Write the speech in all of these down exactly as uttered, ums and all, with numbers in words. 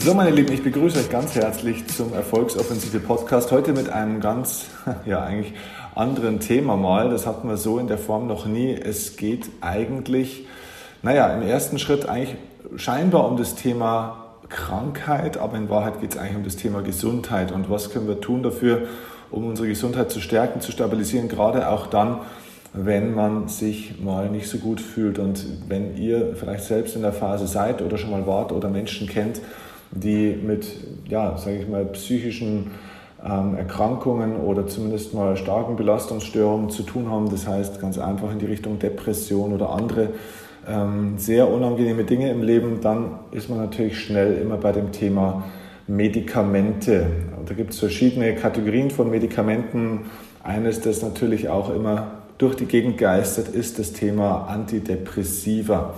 So, meine Lieben, ich begrüße euch ganz herzlich zum Erfolgsoffensive Podcast. Heute mit einem ganz, ja, eigentlich anderen Thema mal. Das hatten wir so in der Form noch nie. Es geht eigentlich, naja, im ersten Schritt eigentlich scheinbar um das Thema Krankheit, aber in Wahrheit geht es eigentlich um das Thema Gesundheit. Und was können wir tun dafür, um unsere Gesundheit zu stärken, zu stabilisieren, gerade auch dann, wenn man sich mal nicht so gut fühlt. Und wenn ihr vielleicht selbst in der Phase seid oder schon mal wart oder Menschen kennt, die mit, ja, sage ich mal, psychischen ähm, Erkrankungen oder zumindest mal starken Belastungsstörungen zu tun haben, das heißt ganz einfach in die Richtung Depression oder andere ähm, sehr unangenehme Dinge im Leben, dann ist man natürlich schnell immer bei dem Thema Medikamente. Da gibt es verschiedene Kategorien von Medikamenten. Eines, das natürlich auch immer durch die Gegend geistert, ist das Thema Antidepressiva.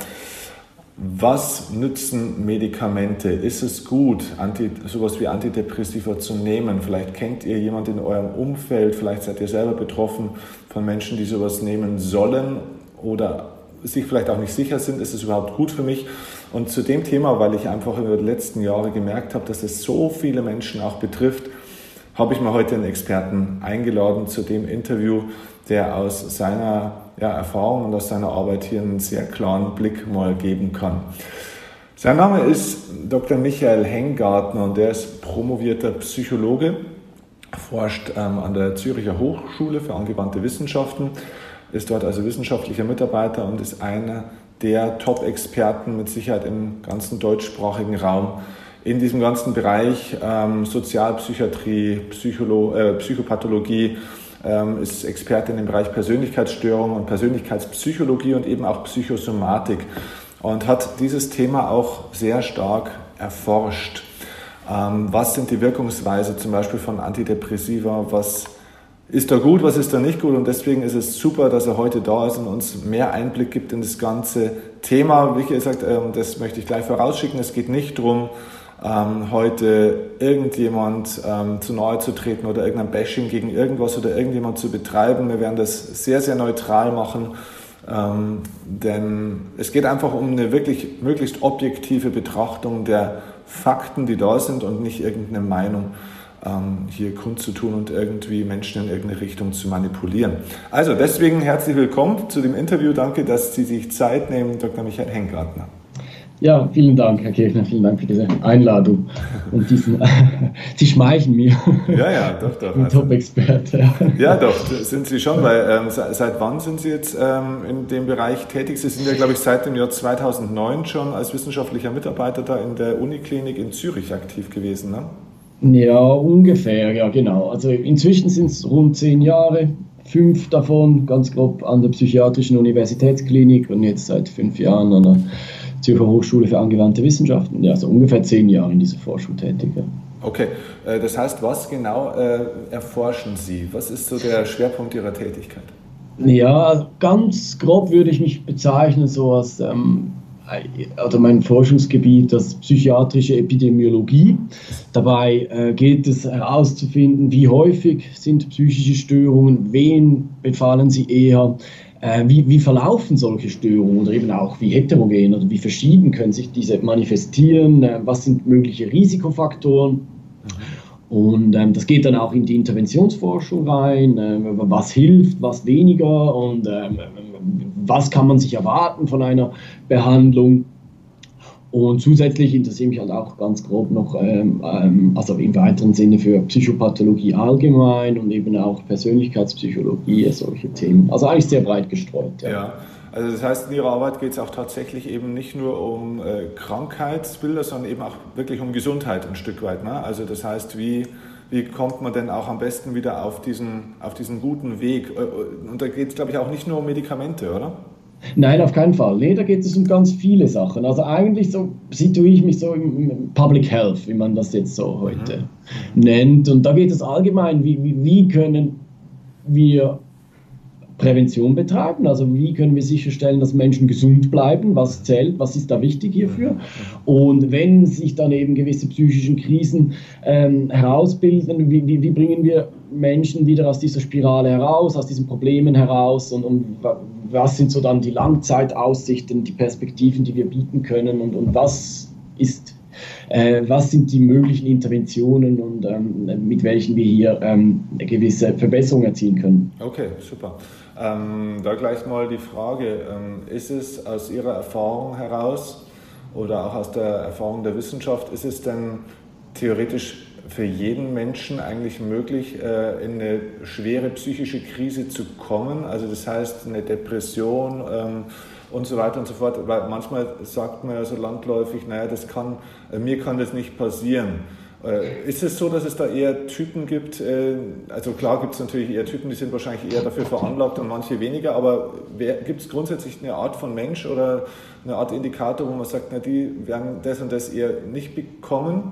Was nützen Medikamente? Ist es gut, Anti, sowas wie Antidepressiva zu nehmen? Vielleicht kennt ihr jemanden in eurem Umfeld, vielleicht seid ihr selber betroffen von Menschen, die sowas nehmen sollen oder sich vielleicht auch nicht sicher sind, ist es überhaupt gut für mich? Und zu dem Thema, weil ich einfach über die letzten Jahre gemerkt habe, dass es so viele Menschen auch betrifft, habe ich mir heute einen Experten eingeladen zu dem Interview, der aus seiner ja, Erfahrung und aus seiner Arbeit hier einen sehr klaren Blick mal geben kann. Sein Name ist Doktor Michael Hengartner und der ist promovierter Psychologe, forscht ähm, an der Züricher Hochschule für angewandte Wissenschaften, ist dort also wissenschaftlicher Mitarbeiter und ist einer der Top-Experten mit Sicherheit im ganzen deutschsprachigen Raum in diesem ganzen Bereich ähm, Sozialpsychiatrie, Psycholo- äh, Psychopathologie, ähm, ist Experte in dem Bereich Persönlichkeitsstörungen und Persönlichkeitspsychologie und eben auch Psychosomatik und hat dieses Thema auch sehr stark erforscht. Ähm, was sind die Wirkungsweise zum Beispiel von Antidepressiva, was ist da gut, was ist da nicht gut, und deswegen ist es super, dass er heute da ist und uns mehr Einblick gibt in das ganze Thema. Wie gesagt, das möchte ich gleich vorausschicken, es geht nicht darum, heute irgendjemand zu nahe zu treten oder irgendein Bashing gegen irgendwas oder irgendjemand zu betreiben. Wir werden das sehr, sehr neutral machen, denn es geht einfach um eine wirklich möglichst objektive Betrachtung der Fakten, die da sind und nicht irgendeine Meinung hier kundzutun und irgendwie Menschen in irgendeine Richtung zu manipulieren. Also deswegen herzlich willkommen zu dem Interview. Danke, dass Sie sich Zeit nehmen, Doktor Michael Hengartner. Ja, vielen Dank, Herr Kirchner, vielen Dank für diese Einladung und diesen, Sie schmeicheln mir. Ja, ja, doch, doch. Ein also, Top-Experte. Ja. ja, doch, sind Sie schon, weil ähm, seit wann sind Sie jetzt ähm, in dem Bereich tätig? Sie sind ja, glaube ich, seit dem Jahr zweitausendneun schon als wissenschaftlicher Mitarbeiter da in der Uniklinik in Zürich aktiv gewesen, ne? Ja, ungefähr, ja genau. Also inzwischen sind es rund zehn Jahre, fünf davon ganz grob an der Psychiatrischen Universitätsklinik und jetzt seit fünf Jahren an der Zürcher Hochschule für angewandte Wissenschaften. Ja, also ungefähr zehn Jahre in dieser Forschung tätig. Ja. Okay, das heißt, was genau äh, erforschen Sie? Was ist so der Schwerpunkt Ihrer Tätigkeit? Ja, ganz grob würde ich mich bezeichnen so als ähm, oder mein Forschungsgebiet, das psychiatrische Epidemiologie. Dabei äh, geht es herauszufinden, wie häufig sind psychische Störungen, wen befallen sie eher, äh, wie, wie verlaufen solche Störungen oder eben auch wie heterogen oder wie verschieden können sich diese manifestieren, äh, was sind mögliche Risikofaktoren. Und ähm, das geht dann auch in die Interventionsforschung rein, äh, was hilft, was weniger und ähm, was kann man sich erwarten von einer Behandlung. Und zusätzlich interessiere mich halt auch ganz grob noch, ähm, ähm, also im weiteren Sinne für Psychopathologie allgemein und eben auch Persönlichkeitspsychologie, solche Themen. Also eigentlich sehr breit gestreut. Ja. ja. Also das heißt, in Ihrer Arbeit geht es auch tatsächlich eben nicht nur um äh, Krankheitsbilder, sondern eben auch wirklich um Gesundheit ein Stück weit. Ne? Also das heißt, wie, wie kommt man denn auch am besten wieder auf diesen, auf diesen guten Weg? Und da geht es, glaube ich, auch nicht nur um Medikamente, oder? Nein, auf keinen Fall. Nee, da geht es um ganz viele Sachen. Also eigentlich so situiere ich mich so im Public Health, wie man das jetzt so heute mhm. nennt. Und da geht es allgemein, wie, wie, wie können wir Prävention betreiben, also wie können wir sicherstellen, dass Menschen gesund bleiben, was zählt, was ist da wichtig hierfür, und wenn sich dann eben gewisse psychischen Krisen ähm, herausbilden, wie, wie, wie bringen wir Menschen wieder aus dieser Spirale heraus, aus diesen Problemen heraus, und, und was sind so dann die Langzeitaussichten, die Perspektiven, die wir bieten können, und, und was ist äh, was sind die möglichen Interventionen und ähm, mit welchen wir hier ähm, eine gewisse Verbesserung erzielen können. Okay, super. Ähm, da gleich mal die Frage, ähm, ist es aus Ihrer Erfahrung heraus oder auch aus der Erfahrung der Wissenschaft, ist es denn theoretisch für jeden Menschen eigentlich möglich, äh, in eine schwere psychische Krise zu kommen? Also das heißt, eine Depression ähm, und so weiter und so fort. Weil manchmal sagt man ja so landläufig, naja, das kann, äh, mir kann das nicht passieren. Äh, ist es so, dass es da eher Typen gibt, äh, also klar gibt es natürlich eher Typen, die sind wahrscheinlich eher dafür veranlagt und manche weniger, aber gibt es grundsätzlich eine Art von Mensch oder eine Art Indikator, wo man sagt, na, die werden das und das eher nicht bekommen?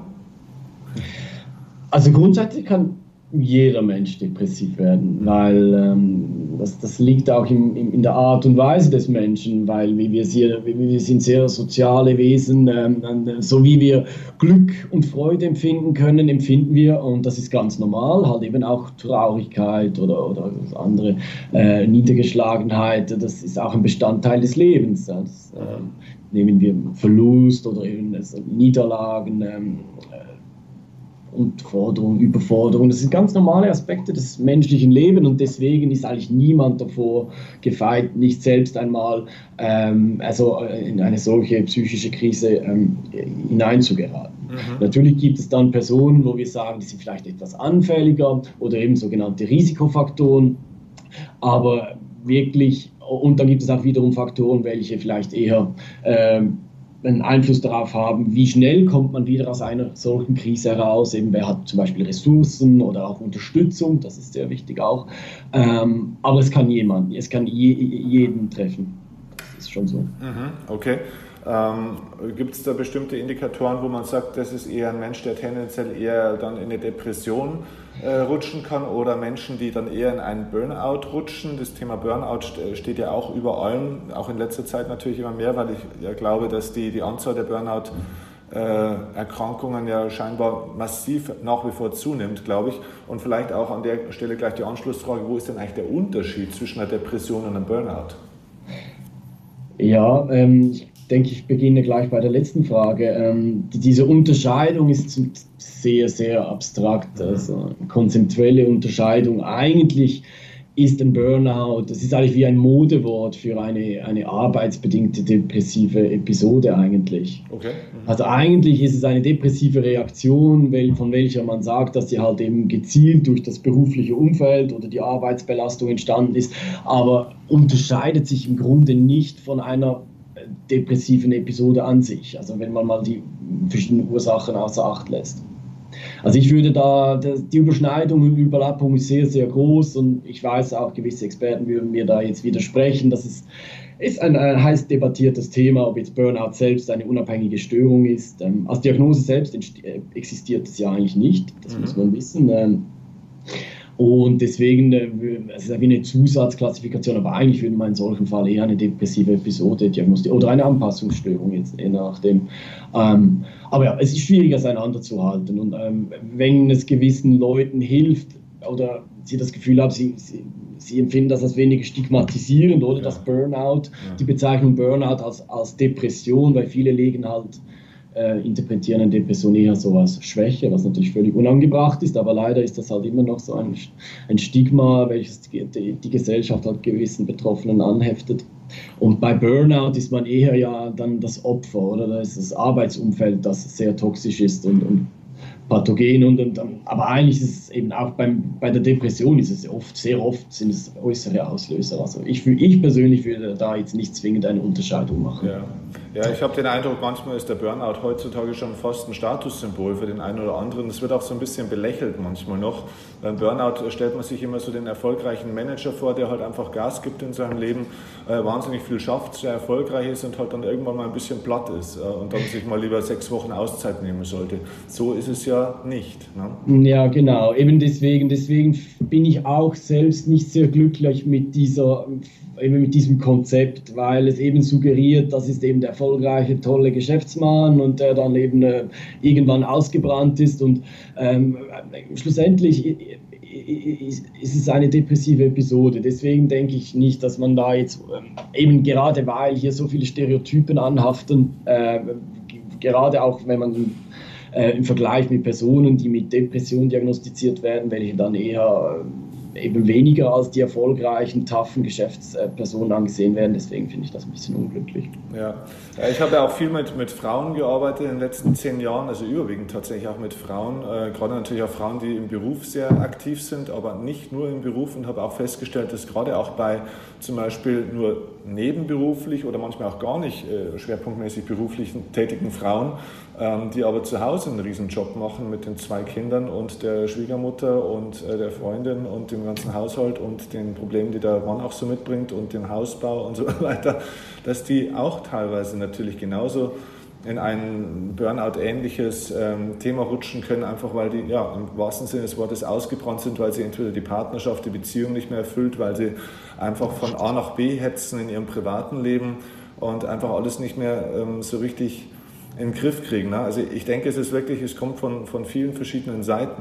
Also grundsätzlich kann jeder Mensch depressiv werden, weil ähm, das, das liegt auch im, im, in der Art und Weise des Menschen, weil wir, sehr, wir sind sehr soziale Wesen, ähm, so wie wir Glück und Freude empfinden können, empfinden wir, und das ist ganz normal, halt eben auch Traurigkeit oder, oder andere äh, Niedergeschlagenheit, das ist auch ein Bestandteil des Lebens. Das, äh, nehmen wir Verlust oder eben also Niederlagen, ähm, Unterforderung, Überforderung. Das sind ganz normale Aspekte des menschlichen Lebens und deswegen ist eigentlich niemand davor gefeit, nicht selbst einmal ähm, also in eine solche psychische Krise ähm, hineinzugeraten. Mhm. Natürlich gibt es dann Personen, wo wir sagen, die sind vielleicht etwas anfälliger oder eben sogenannte Risikofaktoren, aber wirklich, und dann gibt es auch wiederum Faktoren, welche vielleicht eher ähm, einen Einfluss darauf haben, wie schnell kommt man wieder aus einer solchen Krise heraus. Eben, wer hat zum Beispiel Ressourcen oder auch Unterstützung, das ist sehr wichtig auch. Ähm, aber es kann jemand, es kann je, jeden treffen. Das ist schon so. Mhm, okay. Ähm, gibt es da bestimmte Indikatoren, wo man sagt, das ist eher ein Mensch, der tendenziell eher dann in eine Depression äh, rutschen kann oder Menschen, die dann eher in einen Burnout rutschen? Das Thema Burnout steht ja auch über allem, auch in letzter Zeit natürlich immer mehr, weil ich ja glaube, dass die, die Anzahl der Burnout-Erkrankungen äh, ja scheinbar massiv nach wie vor zunimmt, glaube ich. Und vielleicht auch an der Stelle gleich die Anschlussfrage, wo ist denn eigentlich der Unterschied zwischen einer Depression und einem Burnout? Ja, ähm, ich denke, ich beginne gleich bei der letzten Frage. Ähm, die, diese Unterscheidung ist sehr, sehr abstrakt, also konzeptuelle Unterscheidung. Eigentlich ist ein Burnout, das ist eigentlich wie ein Modewort für eine, eine arbeitsbedingte depressive Episode eigentlich. Okay. Mhm. Also eigentlich ist es eine depressive Reaktion, von welcher man sagt, dass sie halt eben gezielt durch das berufliche Umfeld oder die Arbeitsbelastung entstanden ist, aber unterscheidet sich im Grunde nicht von einer depressiven Episode an sich, also wenn man mal die verschiedenen Ursachen außer Acht lässt. Also ich würde da, die Überschneidung und Überlappung ist sehr, sehr groß und ich weiß auch, gewisse Experten würden mir da jetzt widersprechen. Das ist, ist ein, ein heiß debattiertes Thema, ob jetzt Burnout selbst eine unabhängige Störung ist. Als Diagnose selbst existiert es ja eigentlich nicht, das mhm. muss man wissen. Und deswegen, es ist ja wie eine Zusatzklassifikation, aber eigentlich würde man in solchem Fall eher eine depressive Episode diagnostizieren oder eine Anpassungsstörung, jetzt je nachdem. Ähm, aber ja, es ist schwierig auseinanderzuhalten. Und ähm, wenn es gewissen Leuten hilft oder sie das Gefühl haben, sie, sie, sie empfinden das als weniger stigmatisierend oder ja. das Burnout, ja. die Bezeichnung Burnout als, als Depression, weil viele legen halt Äh, interpretieren eine Depression eher so als Schwäche, was natürlich völlig unangebracht ist, aber leider ist das halt immer noch so ein, ein Stigma, welches die, die, die Gesellschaft halt gewissen Betroffenen anheftet. Und bei Burnout ist man eher ja dann das Opfer, oder? Da ist das Arbeitsumfeld, das sehr toxisch ist und, und pathogen. Und, und, aber eigentlich ist es eben auch beim, bei der Depression ist es oft, sehr oft sind es äußere Auslöser. Also ich, ich persönlich würde da jetzt nicht zwingend eine Unterscheidung machen. Ja, ja ich habe den Eindruck, manchmal ist der Burnout heutzutage schon fast ein Statussymbol für den einen oder anderen. Das wird auch so ein bisschen belächelt manchmal noch. Beim Burnout stellt man sich immer so den erfolgreichen Manager vor, der halt einfach Gas gibt in seinem Leben, äh, wahnsinnig viel schafft, sehr erfolgreich ist und halt dann irgendwann mal ein bisschen platt ist äh, und dann sich mal lieber sechs Wochen Auszeit nehmen sollte. So ist es ja nicht. Ne? Ja, genau. Eben deswegen, deswegen bin ich auch selbst nicht sehr glücklich mit dieser, eben mit diesem Konzept, weil es eben suggeriert, das ist eben der erfolgreiche, tolle Geschäftsmann und der dann eben äh, irgendwann ausgebrannt ist und ähm, schlussendlich ist es eine depressive Episode. Deswegen denke ich nicht, dass man da jetzt, eben gerade weil hier so viele Stereotypen anhaften, äh, gerade auch wenn man äh, im Vergleich mit Personen, die mit Depression diagnostiziert werden, welche dann eher äh, eben weniger als die erfolgreichen, taffen Geschäftspersonen angesehen werden. Deswegen finde ich das ein bisschen unglücklich. Ja, ich habe ja auch viel mit, mit Frauen gearbeitet in den letzten zehn Jahren, also überwiegend tatsächlich auch mit Frauen, äh, gerade natürlich auch Frauen, die im Beruf sehr aktiv sind, aber nicht nur im Beruf, und habe auch festgestellt, dass gerade auch bei zum Beispiel nur nebenberuflich oder manchmal auch gar nicht äh, schwerpunktmäßig beruflich tätigen Frauen, ähm, die aber zu Hause einen Riesenjob machen mit den zwei Kindern und der Schwiegermutter und äh, der Freundin und dem ganzen Haushalt und den Problemen, die der Mann auch so mitbringt und dem Hausbau und so weiter, dass die auch teilweise natürlich genauso in ein Burnout-ähnliches ähm, Thema rutschen können, einfach weil die ja, im wahrsten Sinne des Wortes ausgebrannt sind, weil sie entweder die Partnerschaft, die Beziehung nicht mehr erfüllt, weil sie einfach von A nach B hetzen in ihrem privaten Leben und einfach alles nicht mehr ähm, so richtig in den Griff kriegen. Ne? Also ich denke, es ist wirklich, es kommt von, von vielen verschiedenen Seiten.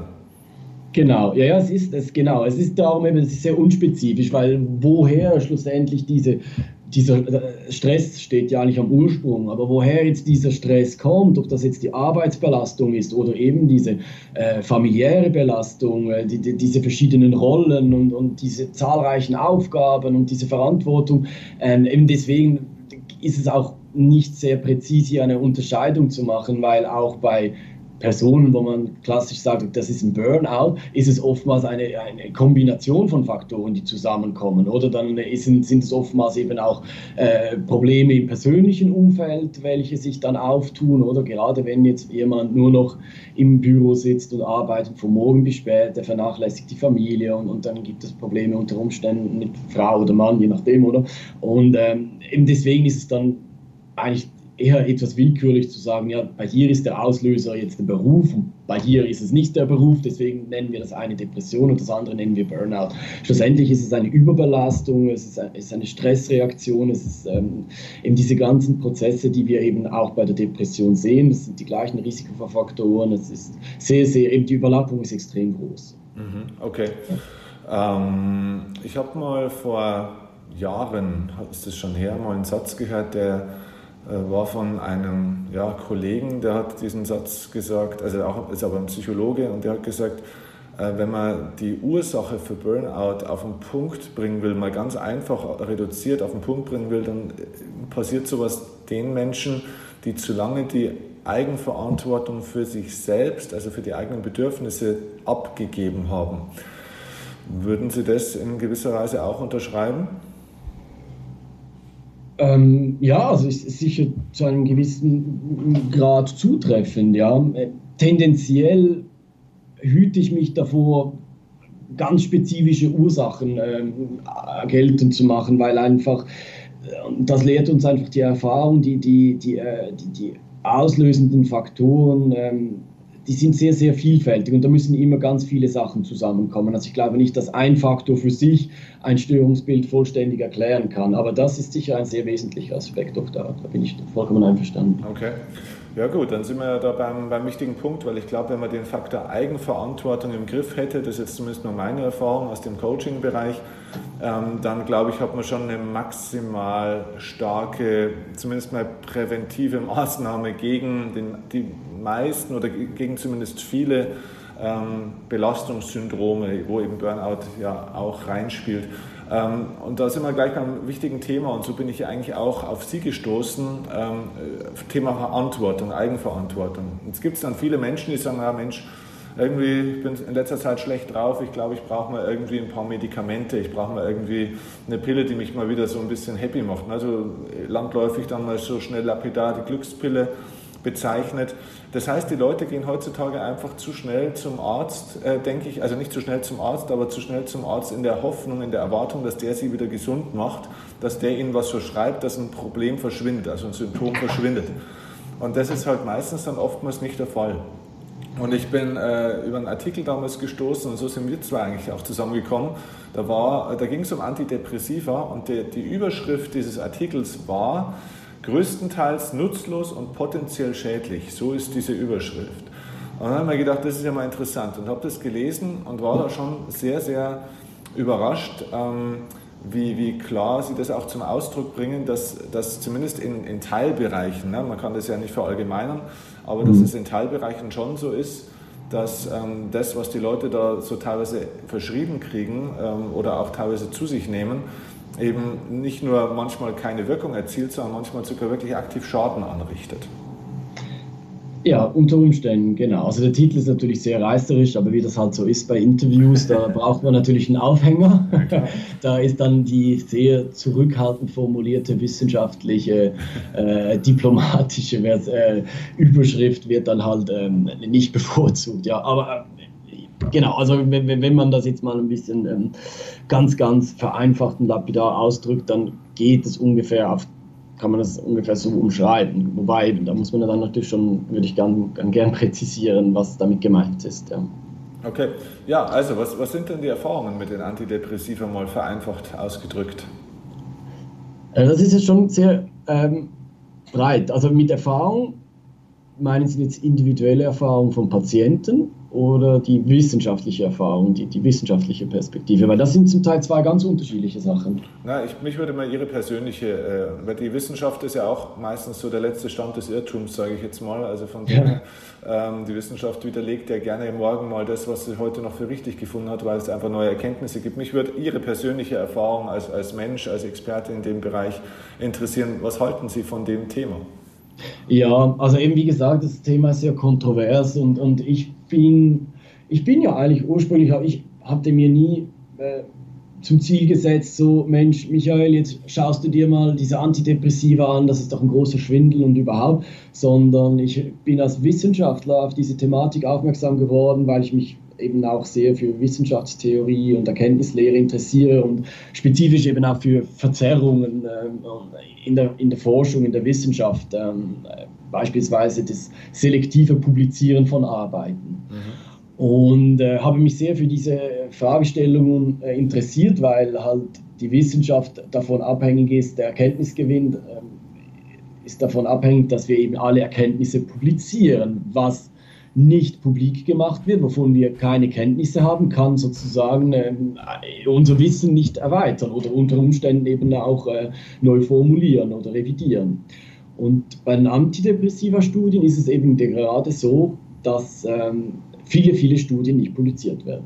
Genau, ja, ja, es ist es, genau. Es ist darum eben, es ist sehr unspezifisch, weil woher schlussendlich diese, dieser Stress steht ja nicht am Ursprung, aber woher jetzt dieser Stress kommt, ob das jetzt die Arbeitsbelastung ist oder eben diese äh, familiäre Belastung, äh, die, die, diese verschiedenen Rollen und, und diese zahlreichen Aufgaben und diese Verantwortung, ähm, eben deswegen ist es auch nicht sehr präzise, hier eine Unterscheidung zu machen, weil auch bei Personen, wo man klassisch sagt, das ist ein Burnout, ist es oftmals eine, eine Kombination von Faktoren, die zusammenkommen. Oder dann ist, sind es oftmals eben auch äh, Probleme im persönlichen Umfeld, welche sich dann auftun. Oder gerade wenn jetzt jemand nur noch im Büro sitzt und arbeitet von morgen bis spät, der vernachlässigt die Familie und, und dann gibt es Probleme unter Umständen mit Frau oder Mann, je nachdem. Oder? Und ähm, eben deswegen ist es dann eigentlich eher etwas willkürlich zu sagen, ja, bei dir ist der Auslöser jetzt der Beruf und bei dir ist es nicht der Beruf, deswegen nennen wir das eine Depression und das andere nennen wir Burnout. Schlussendlich ist es eine Überbelastung, es ist, ein, es ist eine Stressreaktion, es ist ähm, eben diese ganzen Prozesse, die wir eben auch bei der Depression sehen, das sind die gleichen Risikofaktoren, es ist sehr, sehr, eben die Überlappung ist extrem groß. Okay. Ähm, ich habe mal vor Jahren, ist das schon her, mal einen Satz gehört, der war von einem ja, Kollegen, der hat diesen Satz gesagt, also auch, ist aber ein Psychologe, und der hat gesagt, äh, wenn man die Ursache für Burnout auf den Punkt bringen will, mal ganz einfach reduziert auf den Punkt bringen will, dann passiert sowas den Menschen, die zu lange die Eigenverantwortung für sich selbst, also für die eigenen Bedürfnisse abgegeben haben. Würden Sie das in gewisser Weise auch unterschreiben? Ähm, ja, also ist sicher zu einem gewissen Grad zutreffend. Ja. Tendenziell hüte ich mich davor, ganz spezifische Ursachen ähm, geltend zu machen, weil einfach, das lehrt uns einfach die Erfahrung, die, die, die, die, die auslösenden Faktoren, ähm, die sind sehr, sehr vielfältig und da müssen immer ganz viele Sachen zusammenkommen. Also ich glaube nicht, dass ein Faktor für sich ein Störungsbild vollständig erklären kann, aber das ist sicher ein sehr wesentlicher Aspekt, doch da, da bin ich vollkommen einverstanden. Okay. Ja gut, dann sind wir ja da beim, beim wichtigen Punkt, weil ich glaube, wenn man den Faktor Eigenverantwortung im Griff hätte, das ist jetzt zumindest nur meine Erfahrung aus dem Coaching-Bereich, ähm, dann glaube ich, hat man schon eine maximal starke, zumindest mal präventive Maßnahme gegen den, die meisten oder gegen zumindest viele ähm, Belastungssyndrome, wo eben Burnout ja auch reinspielt. Ähm, und da sind wir gleich beim wichtigen Thema, und so bin ich eigentlich auch auf Sie gestoßen, ähm, Thema Verantwortung, Eigenverantwortung. Jetzt gibt es dann viele Menschen, die sagen, ja Mensch, irgendwie, ich bin in letzter Zeit schlecht drauf, ich glaube, ich brauche mal irgendwie ein paar Medikamente, ich brauche mal irgendwie eine Pille, die mich mal wieder so ein bisschen happy macht. Also landläufig dann mal so schnell lapidar die Glückspille bezeichnet. Das heißt, die Leute gehen heutzutage einfach zu schnell zum Arzt, äh, denke ich, also nicht zu schnell zum Arzt, aber zu schnell zum Arzt in der Hoffnung, in der Erwartung, dass der sie wieder gesund macht, dass der ihnen was verschreibt, dass ein Problem verschwindet, also ein Symptom verschwindet. Und das ist halt meistens dann oftmals nicht der Fall. Und ich bin äh, über einen Artikel damals gestoßen, und so sind wir zwei eigentlich auch zusammengekommen. Da, war, da ging es um Antidepressiva, und die, die Überschrift dieses Artikels war: größtenteils nutzlos und potenziell schädlich. So ist diese Überschrift. Und dann habe ich mir gedacht, das ist ja mal interessant, und habe das gelesen und war da schon sehr, sehr überrascht, ähm, wie, wie klar Sie das auch zum Ausdruck bringen, dass, dass zumindest in, in Teilbereichen, ne, man kann das ja nicht verallgemeinern, aber mhm. dass es in Teilbereichen schon so ist, dass ähm, das, was die Leute da so teilweise verschrieben kriegen ähm, oder auch teilweise zu sich nehmen, eben nicht nur manchmal keine Wirkung erzielt, sondern manchmal sogar wirklich aktiv Schaden anrichtet. Ja, unter Umständen, genau. Also der Titel ist natürlich sehr reißerisch, aber wie das halt so ist bei Interviews, da braucht man natürlich einen Aufhänger. Ja, da ist dann die sehr zurückhaltend formulierte wissenschaftliche, äh, diplomatische äh, Überschrift wird dann halt ähm, nicht bevorzugt. Ja, aber äh, genau, also wenn, wenn man das jetzt mal ein bisschen ähm, ganz, ganz vereinfacht und lapidar ausdrückt, dann geht es ungefähr auf kann man das ungefähr so umschreiben. Wobei, da muss man dann natürlich schon, würde ich gern, gern, gern präzisieren, was damit gemeint ist. Ja. Okay, ja, also was, was sind denn die Erfahrungen mit den Antidepressiva mal vereinfacht ausgedrückt? Das ist jetzt schon sehr ähm, breit. Also mit Erfahrung meinen Sie jetzt individuelle Erfahrung von Patienten oder die wissenschaftliche Erfahrung, die, die wissenschaftliche Perspektive? Weil das sind zum Teil zwei ganz unterschiedliche Sachen. Na, ich, mich würde mal Ihre persönliche, äh, weil die Wissenschaft ist ja auch meistens so der letzte Stand des Irrtums, sage ich jetzt mal. Also von dem ja. ähm, die Wissenschaft widerlegt ja gerne morgen mal das, was sie heute noch für richtig gefunden hat, weil es einfach neue Erkenntnisse gibt. Mich würde Ihre persönliche Erfahrung als, als Mensch, als Experte in dem Bereich interessieren. Was halten Sie von dem Thema? Ja, also eben wie gesagt, das Thema ist sehr kontrovers und, und ich bin, ich bin ja eigentlich ursprünglich, ich hatte mir nie äh, zum Ziel gesetzt, so Mensch, Michael, jetzt schaust du dir mal diese Antidepressiva an, das ist doch ein großer Schwindel und überhaupt, sondern ich bin als Wissenschaftler auf diese Thematik aufmerksam geworden, weil ich mich eben auch sehr für Wissenschaftstheorie und Erkenntnislehre interessiere und spezifisch eben auch für Verzerrungen ähm, in, der, in der Forschung, in der Wissenschaft, ähm, beispielsweise das selektive Publizieren von Arbeiten. Mhm. Und äh, habe mich sehr für diese Fragestellungen äh, interessiert, weil halt die Wissenschaft davon abhängig ist, der Erkenntnisgewinn äh, ist davon abhängig, dass wir eben alle Erkenntnisse publizieren, was nicht publik gemacht wird, wovon wir keine Kenntnisse haben, kann sozusagen äh, unser Wissen nicht erweitern oder unter Umständen eben auch äh, neu formulieren oder revidieren. Und bei den Antidepressiva-Studien ist es eben gerade so, dass ähm, viele, viele Studien nicht publiziert werden.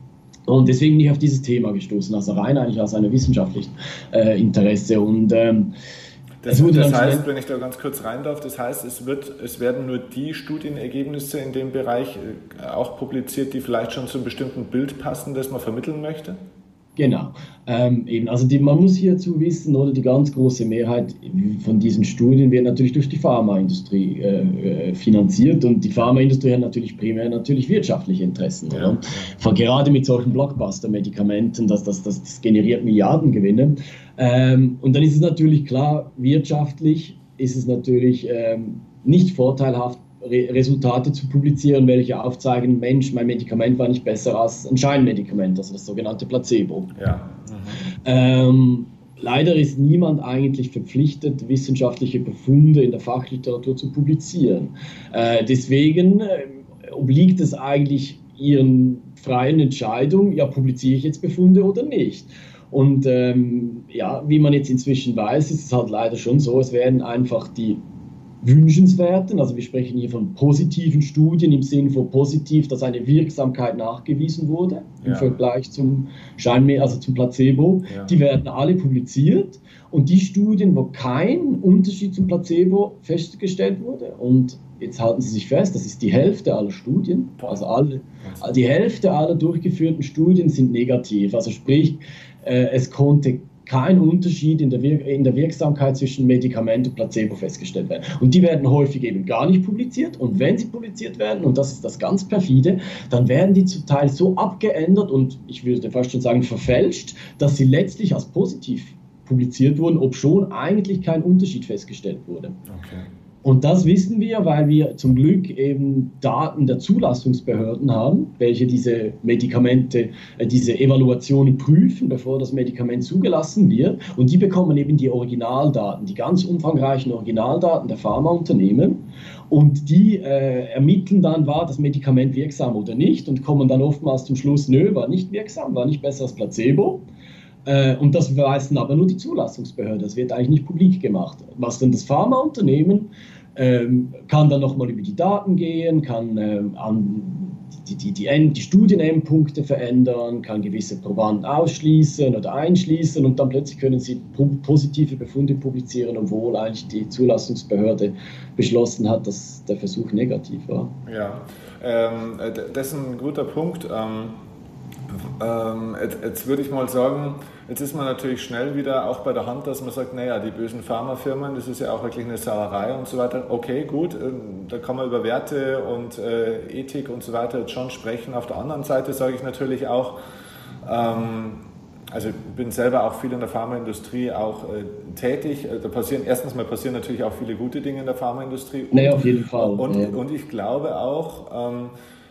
Und deswegen bin ich auf dieses Thema gestoßen, also rein eigentlich aus einem wissenschaftlichen äh, Interesse. Und ähm, Das, das heißt, wenn ich da ganz kurz rein darf, das heißt, es, wird, es werden nur die Studienergebnisse in dem Bereich auch publiziert, die vielleicht schon zu einem bestimmten Bild passen, das man vermitteln möchte? Genau. Ähm, eben, also die, man muss hierzu wissen, oder die ganz große Mehrheit von diesen Studien wird natürlich durch die Pharmaindustrie äh, finanziert und die Pharmaindustrie hat natürlich primär natürlich wirtschaftliche Interessen. Ja, oder? Ja. Gerade mit solchen Blockbuster-Medikamenten, das, das, das, das generiert Milliardengewinne. Ähm, und dann ist es natürlich klar, wirtschaftlich ist es natürlich ähm, nicht vorteilhaft, Resultate zu publizieren, welche aufzeigen, Mensch, mein Medikament war nicht besser als ein Scheinmedikament, also das sogenannte Placebo. Ja. Mhm. Ähm, leider ist niemand eigentlich verpflichtet, wissenschaftliche Befunde in der Fachliteratur zu publizieren. Äh, deswegen äh, obliegt es eigentlich ihren freien Entscheidungen, ja, publiziere ich jetzt Befunde oder nicht. Und ähm, ja, wie man jetzt inzwischen weiß, ist es halt leider schon so, es werden einfach die wünschenswerten, also wir sprechen hier von positiven Studien im Sinne von positiv, dass eine Wirksamkeit nachgewiesen wurde im ja. Vergleich zum Scheinme- also zum Placebo, ja. die werden alle publiziert und die Studien, wo kein Unterschied zum Placebo festgestellt wurde und jetzt halten Sie sich fest, das ist die Hälfte aller Studien, also alle, also die Hälfte aller durchgeführten Studien sind negativ, also sprich, äh, es konnte kein Unterschied in der, Wir- in der Wirksamkeit zwischen Medikament und Placebo festgestellt werden. Und die werden häufig eben gar nicht publiziert. Und wenn sie publiziert werden, und das ist das ganz perfide, dann werden die zum Teil so abgeändert und ich würde fast schon sagen verfälscht, dass sie letztlich als positiv publiziert wurden, obschon eigentlich kein Unterschied festgestellt wurde. Okay. Und das wissen wir, weil wir zum Glück eben Daten der Zulassungsbehörden haben, welche diese Medikamente, diese Evaluationen prüfen, bevor das Medikament zugelassen wird. Und die bekommen eben die Originaldaten, die ganz umfangreichen Originaldaten der Pharmaunternehmen. Und die äh, ermitteln dann, war das Medikament wirksam oder nicht und kommen dann oftmals zum Schluss, nö, war nicht wirksam, war nicht besser als Placebo. Äh, und das weiß dann aber nur die Zulassungsbehörde. Das wird eigentlich nicht publik gemacht. Was dann das Pharmaunternehmen ähm, kann dann nochmal über die Daten gehen, kann ähm, an die, die, die, die, die Studienendpunkte verändern, kann gewisse Probanden ausschließen oder einschließen und dann plötzlich können sie positive Befunde publizieren, obwohl eigentlich die Zulassungsbehörde beschlossen hat, dass der Versuch negativ war. Ja, ähm, das ist ein guter Punkt. Ähm, ähm, jetzt, jetzt würde ich mal sagen, jetzt ist man natürlich schnell wieder auch bei der Hand, dass man sagt, naja, die bösen Pharmafirmen, das ist ja auch wirklich eine Sauerei und so weiter. Okay, gut, ähm, da kann man über Werte und äh, Ethik und so weiter jetzt schon sprechen. Auf der anderen Seite sage ich natürlich auch, ähm, also ich bin selber auch viel in der Pharmaindustrie auch äh, tätig. Da passieren, erstens mal passieren natürlich auch viele gute Dinge in der Pharmaindustrie. Und, nee, auf jeden Fall. Und, ja. und ich glaube auch, ähm,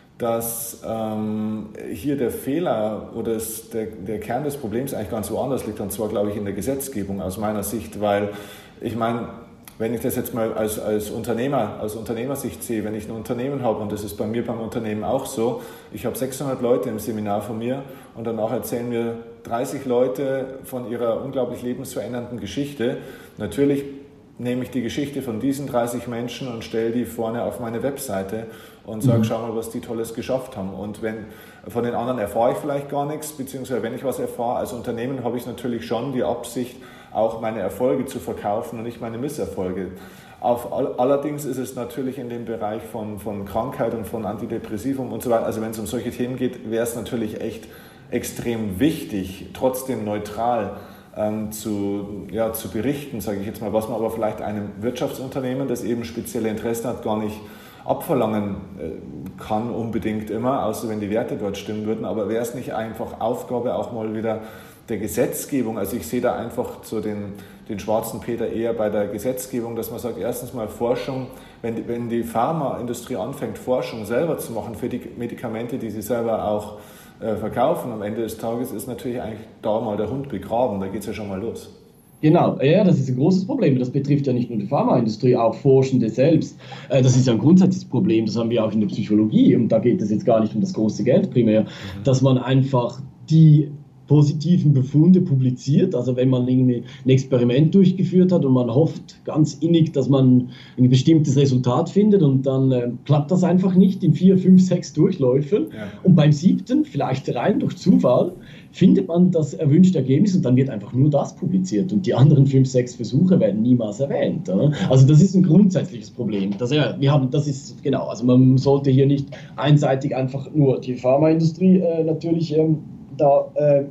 dass ähm, hier der Fehler oder das, der, der Kern des Problems eigentlich ganz woanders liegt, und zwar, glaube ich, in der Gesetzgebung aus meiner Sicht, weil ich meine, wenn ich das jetzt mal als, als Unternehmer, aus Unternehmersicht sehe, wenn ich ein Unternehmen habe, und das ist bei mir beim Unternehmen auch so, ich habe sechshundert Leute im Seminar von mir und danach erzählen mir dreißig Leute von ihrer unglaublich lebensverändernden Geschichte. Natürlich nehme ich die Geschichte von diesen dreißig Menschen und stelle die vorne auf meine Webseite und sage, mhm. schau mal, was die Tolles geschafft haben. Und wenn von den anderen erfahre ich vielleicht gar nichts, beziehungsweise wenn ich was erfahre, als Unternehmen habe ich natürlich schon die Absicht, auch meine Erfolge zu verkaufen und nicht meine Misserfolge. Auf, allerdings ist es natürlich in dem Bereich von, von Krankheit und von Antidepressivum und so weiter, also wenn es um solche Themen geht, wäre es natürlich echt extrem wichtig, trotzdem neutral ähm, zu, ja, zu berichten, sage ich jetzt mal, was man aber vielleicht einem Wirtschaftsunternehmen, das eben spezielle Interessen hat, gar nicht abverlangen äh, kann unbedingt immer, außer wenn die Werte dort stimmen würden. Aber wäre es nicht einfach Aufgabe auch mal wieder der Gesetzgebung? Also ich sehe da einfach so den, den schwarzen Peter eher bei der Gesetzgebung, dass man sagt, erstens mal Forschung, wenn, wenn die Pharmaindustrie anfängt, Forschung selber zu machen für die Medikamente, die sie selber auch äh, verkaufen, am Ende des Tages ist natürlich eigentlich da mal der Hund begraben, da geht es ja schon mal los. Genau, ja, das ist ein großes Problem. Das betrifft ja nicht nur die Pharmaindustrie, auch Forschende selbst. Das ist ja ein grundsätzliches Problem, das haben wir auch in der Psychologie. Und da geht es jetzt gar nicht um das große Geld primär, mhm. dass man einfach die positiven Befunde publiziert. Also wenn man irgendwie ein Experiment durchgeführt hat und man hofft ganz innig, dass man ein bestimmtes Resultat findet und dann äh, klappt das einfach nicht in vier, fünf, sechs Durchläufen. Ja. Und beim siebten, vielleicht rein durch Zufall, findet man das erwünschte Ergebnis und dann wird einfach nur das publiziert und die anderen fünf, sechs Versuche werden niemals erwähnt. Oder? Also das ist ein grundsätzliches Problem. Das, ja, wir haben, das ist genau, also man sollte hier nicht einseitig einfach nur die Pharmaindustrie äh, natürlich ähm, da äh,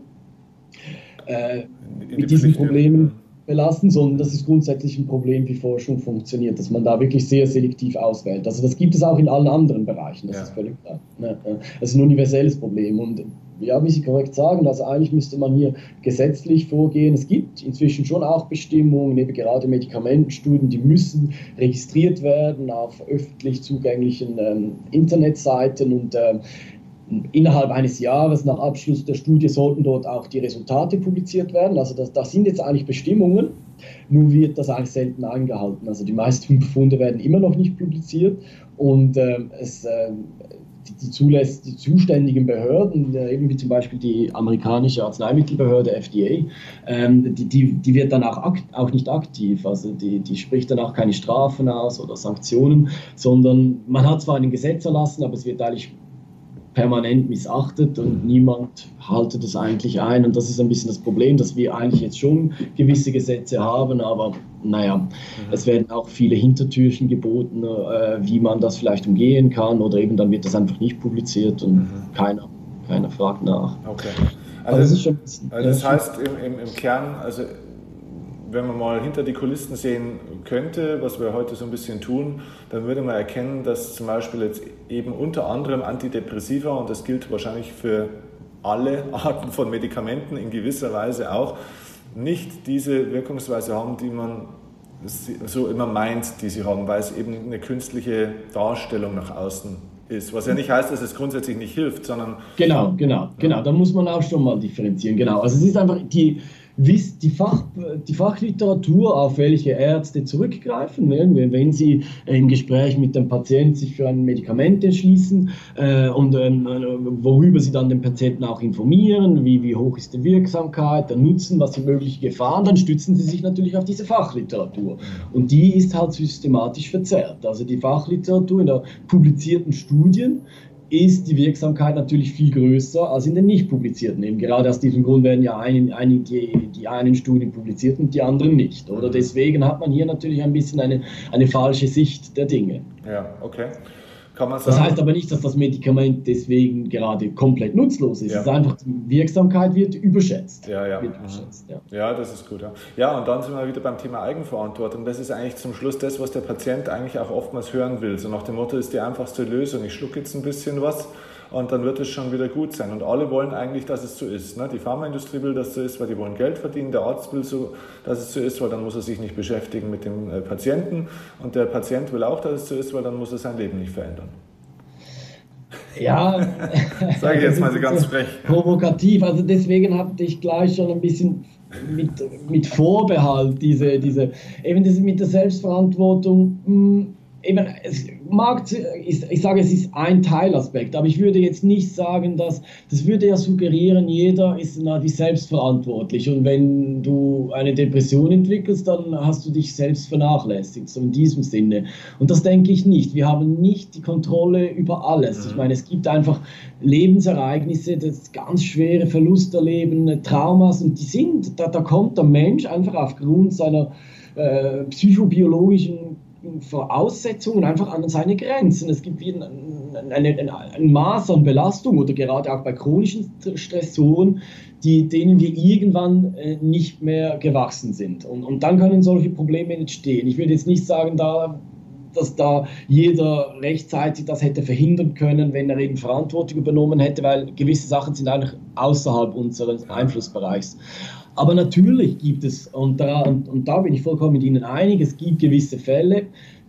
äh, mit diesen Problemen belasten, sondern das ist grundsätzlich ein Problem, wie Forschung funktioniert, dass man da wirklich sehr selektiv auswählt. Also das gibt es auch in allen anderen Bereichen, das ja. ist völlig klar. Das ist ein universelles Problem und ja, wie Sie korrekt sagen, also eigentlich müsste man hier gesetzlich vorgehen. Es gibt inzwischen schon auch Bestimmungen, eben gerade Medikamentenstudien, die müssen registriert werden auf öffentlich zugänglichen ähm, Internetseiten und äh, innerhalb eines Jahres nach Abschluss der Studie sollten dort auch die Resultate publiziert werden. Also das, das sind jetzt eigentlich Bestimmungen, nur wird das eigentlich selten eingehalten. Also die meisten Befunde werden immer noch nicht publiziert und äh, es, äh, die, die, zulässt, die zuständigen Behörden, äh, eben wie zum Beispiel die amerikanische Arzneimittelbehörde F D A, ähm, die, die, die wird dann auch, akt, auch nicht aktiv. Also die, die spricht dann auch keine Strafen aus oder Sanktionen, sondern man hat zwar ein Gesetz erlassen, aber es wird eigentlich permanent missachtet und niemand haltet es eigentlich ein. Und das ist ein bisschen das Problem, dass wir eigentlich jetzt schon gewisse Gesetze haben, aber naja, mhm. es werden auch viele Hintertürchen geboten, äh, wie man das vielleicht umgehen kann oder eben dann wird das einfach nicht publiziert und mhm. keiner, keiner fragt nach. Okay. Also, also das, ist schon, also das heißt im, im, im Kern, also wenn man mal hinter die Kulissen sehen könnte, was wir heute so ein bisschen tun, dann würde man erkennen, dass zum Beispiel jetzt eben unter anderem Antidepressiva, und das gilt wahrscheinlich für alle Arten von Medikamenten in gewisser Weise auch, nicht diese Wirkungsweise haben, die man so immer meint, die sie haben, weil es eben eine künstliche Darstellung nach außen ist. Was ja nicht heißt, dass es grundsätzlich nicht hilft, sondern... Genau, genau, genau. Da muss man auch schon mal differenzieren. Genau. Also es ist einfach die... die, Fach, die Fachliteratur, auf welche Ärzte zurückgreifen, wenn, wenn sie im Gespräch mit dem Patienten sich für ein Medikament entschließen äh, und äh, worüber sie dann den Patienten auch informieren, wie, wie hoch ist die Wirksamkeit, der Nutzen, was sind mögliche Gefahren, dann stützen sie sich natürlich auf diese Fachliteratur. Und die ist halt systematisch verzerrt. Also die Fachliteratur in der publizierten Studien ist die Wirksamkeit natürlich viel größer als in den nicht publizierten. Eben gerade aus diesem Grund werden ja ein, ein, die, die einen Studien publiziert und die anderen nicht. Oder deswegen hat man hier natürlich ein bisschen eine, eine falsche Sicht der Dinge. Ja, okay. Kann man sagen. Das heißt aber nicht, dass das Medikament deswegen gerade komplett nutzlos ist. Ja. Es ist einfach, die Wirksamkeit wird überschätzt. Ja, ja. Wird überschätzt, ja. Ja, das ist gut. Ja. ja, und dann sind wir wieder beim Thema Eigenverantwortung. Das ist eigentlich zum Schluss das, was der Patient eigentlich auch oftmals hören will. So nach dem Motto, ist die einfachste Lösung. Ich schlucke jetzt ein bisschen was und dann wird es schon wieder gut sein. Und alle wollen eigentlich, dass es so ist. Ne? Die Pharmaindustrie will, dass es so ist, weil die wollen Geld verdienen. Der Arzt will, so, dass es so ist, weil dann muss er sich nicht beschäftigen mit dem äh, Patienten. Und der Patient will auch, dass es so ist, weil dann muss er sein Leben nicht verändern. Ja, sage ich jetzt mal so ganz frech. Provokativ. Also deswegen habe ich gleich schon ein bisschen mit, mit Vorbehalt diese, diese, eben das mit der Selbstverantwortung. Mh, Eben, es mag, ich, ich sage, es ist ein Teilaspekt, aber ich würde jetzt nicht sagen, dass, das würde ja suggerieren, jeder ist na, wie selbstverantwortlich und wenn du eine Depression entwickelst, dann hast du dich selbst vernachlässigt, so in diesem Sinne. Und das denke ich nicht. Wir haben nicht die Kontrolle über alles. Ich meine, es gibt einfach Lebensereignisse, das ganz schwere Verlusterleben, Traumas und die sind, da, da kommt der Mensch einfach aufgrund seiner äh, psychobiologischen Voraussetzungen einfach an seine Grenzen. Es gibt ein, ein, ein, ein Maß an Belastung oder gerade auch bei chronischen Stressoren, die, denen wir irgendwann äh, nicht mehr gewachsen sind. Und, und dann können solche Probleme entstehen. Ich würde jetzt nicht sagen, da, dass da jeder rechtzeitig das hätte verhindern können, wenn er eben Verantwortung übernommen hätte, weil gewisse Sachen sind eigentlich außerhalb unseres Einflussbereichs. Aber natürlich gibt es, und da, und, und da bin ich vollkommen mit Ihnen einig, es gibt gewisse Fälle,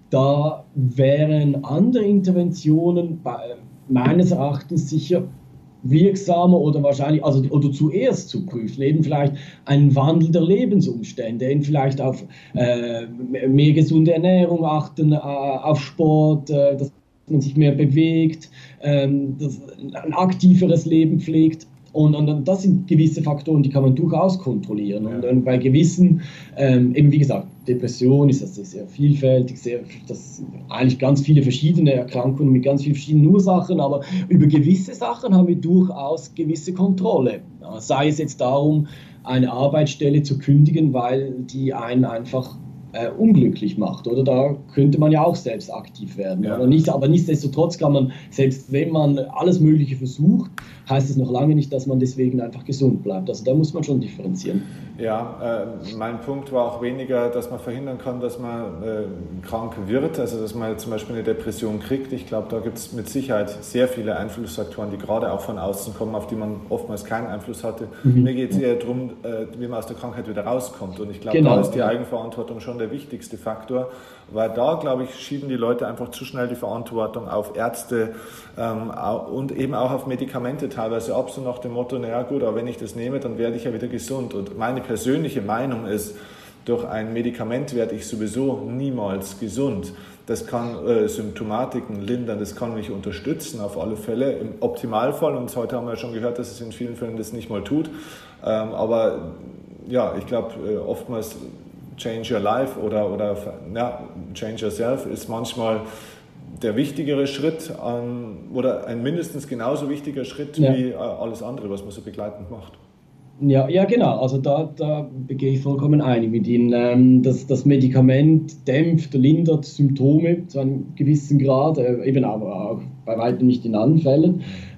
da wären andere Interventionen bei, meines Erachtens sicher wirksamer oder wahrscheinlich, also oder zuerst zu prüfen, eben vielleicht einen Wandel der Lebensumstände, eben vielleicht auf äh, mehr gesunde Ernährung achten, äh, auf Sport, äh, dass man sich mehr bewegt, äh, dass ein aktiveres Leben pflegt. Und, und das sind gewisse Faktoren, die kann man durchaus kontrollieren. Und, und bei gewissen, ähm, eben wie gesagt, Depression ist das sehr vielfältig, sehr, das sind eigentlich ganz viele verschiedene Erkrankungen mit ganz vielen verschiedenen Ursachen, aber über gewisse Sachen haben wir durchaus gewisse Kontrolle. Sei es jetzt darum, eine Arbeitsstelle zu kündigen, weil die einen einfach äh, unglücklich macht. Oder da könnte man ja auch selbst aktiv werden. Ja. Aber, nicht, aber nichtsdestotrotz kann man, selbst wenn man alles Mögliche versucht, heißt es noch lange nicht, dass man deswegen einfach gesund bleibt. Also da muss man schon differenzieren. Ja, äh, mein Punkt war auch weniger, dass man verhindern kann, dass man äh, krank wird, also dass man zum Beispiel eine Depression kriegt. Ich glaube, da gibt es mit Sicherheit sehr viele Einflussfaktoren, die gerade auch von außen kommen, auf die man oftmals keinen Einfluss hatte. Mhm. Mir geht es eher darum, äh, wie man aus der Krankheit wieder rauskommt. Und ich glaube, genau, da ist die ja. Eigenverantwortung schon der wichtigste Faktor, weil da, glaube ich, schieben die Leute einfach zu schnell die Verantwortung auf Ärzte ähm, und eben auch auf Medikamente teilweise ab, so nach dem Motto, naja gut, aber wenn ich das nehme, dann werde ich ja wieder gesund. Und meine persönliche Meinung ist, durch ein Medikament werde ich sowieso niemals gesund. Das kann äh, Symptomatiken lindern, das kann mich unterstützen auf alle Fälle, im Optimalfall. Und heute haben wir ja schon gehört, dass es in vielen Fällen das nicht mal tut. Ähm, aber ja, ich glaube, äh, oftmals Change Your Life oder, oder ja, Change Yourself ist manchmal der wichtigere Schritt ähm, oder ein mindestens genauso wichtiger Schritt ja. wie äh, alles andere, was man so begleitend macht. Ja, ja, genau. Also da, da gehe ich vollkommen einig mit Ihnen. Ähm, das, das Medikament dämpft, lindert Symptome zu einem gewissen Grad, äh, eben aber auch bei weitem nicht in allen Fällen.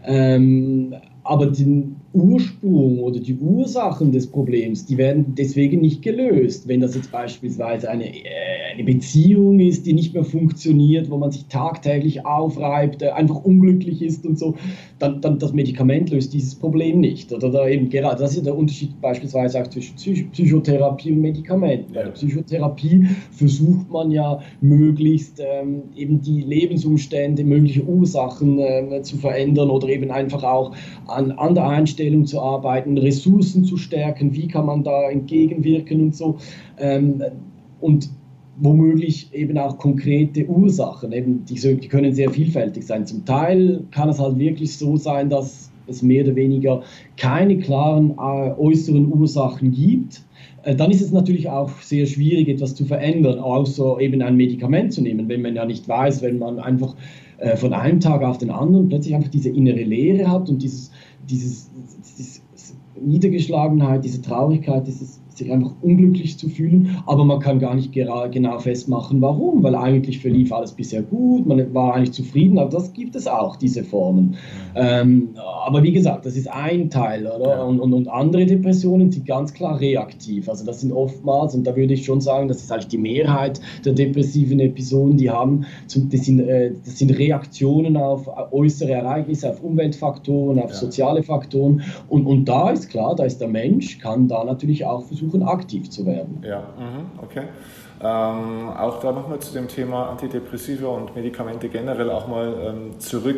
Ähm, aber den Ursprung oder die Ursachen des Problems, die werden deswegen nicht gelöst. Wenn das jetzt beispielsweise eine, äh, eine Beziehung ist, die nicht mehr funktioniert, wo man sich tagtäglich aufreibt, äh, einfach unglücklich ist und so, dann, dann das Medikament löst dieses Problem nicht. Oder da eben gerade, das ist der Unterschied beispielsweise auch zwischen Psych- Psychotherapie und Medikamenten. Ja. Bei der Psychotherapie versucht man ja möglichst ähm, eben die Lebensumstände, mögliche Ursachen äh, zu verändern oder eben einfach auch an, an der Einstellung Problemzählung zu arbeiten, Ressourcen zu stärken, wie kann man da entgegenwirken und so. Ähm, und womöglich eben auch konkrete Ursachen, eben die, die können sehr vielfältig sein. Zum Teil kann es halt wirklich so sein, dass es mehr oder weniger keine klaren äh, äußeren Ursachen gibt. Äh, dann ist es natürlich auch sehr schwierig, etwas zu verändern, außer eben ein Medikament zu nehmen, wenn man ja nicht weiß, wenn man einfach äh, von einem Tag auf den anderen plötzlich einfach diese innere Leere hat und dieses, dieses, dieses Niedergeschlagenheit, diese Traurigkeit, dieses sich einfach unglücklich zu fühlen, aber man kann gar nicht genau festmachen, warum, weil eigentlich verlief alles bisher gut, man war eigentlich zufrieden, aber das gibt es auch, diese Formen. Ähm, aber wie gesagt, das ist ein Teil, oder? Und, und, und andere Depressionen sind ganz klar reaktiv, also das sind oftmals, und da würde ich schon sagen, das ist eigentlich die Mehrheit der depressiven Episoden, die haben, das sind, das sind Reaktionen auf äußere Ereignisse, auf Umweltfaktoren, auf ja. soziale Faktoren, und, und da ist klar, da ist der Mensch, kann da natürlich auch versuchen, aktiv zu werden. Ja, okay. Ähm, auch da nochmal zu dem Thema Antidepressiva und Medikamente generell auch mal ähm, zurück.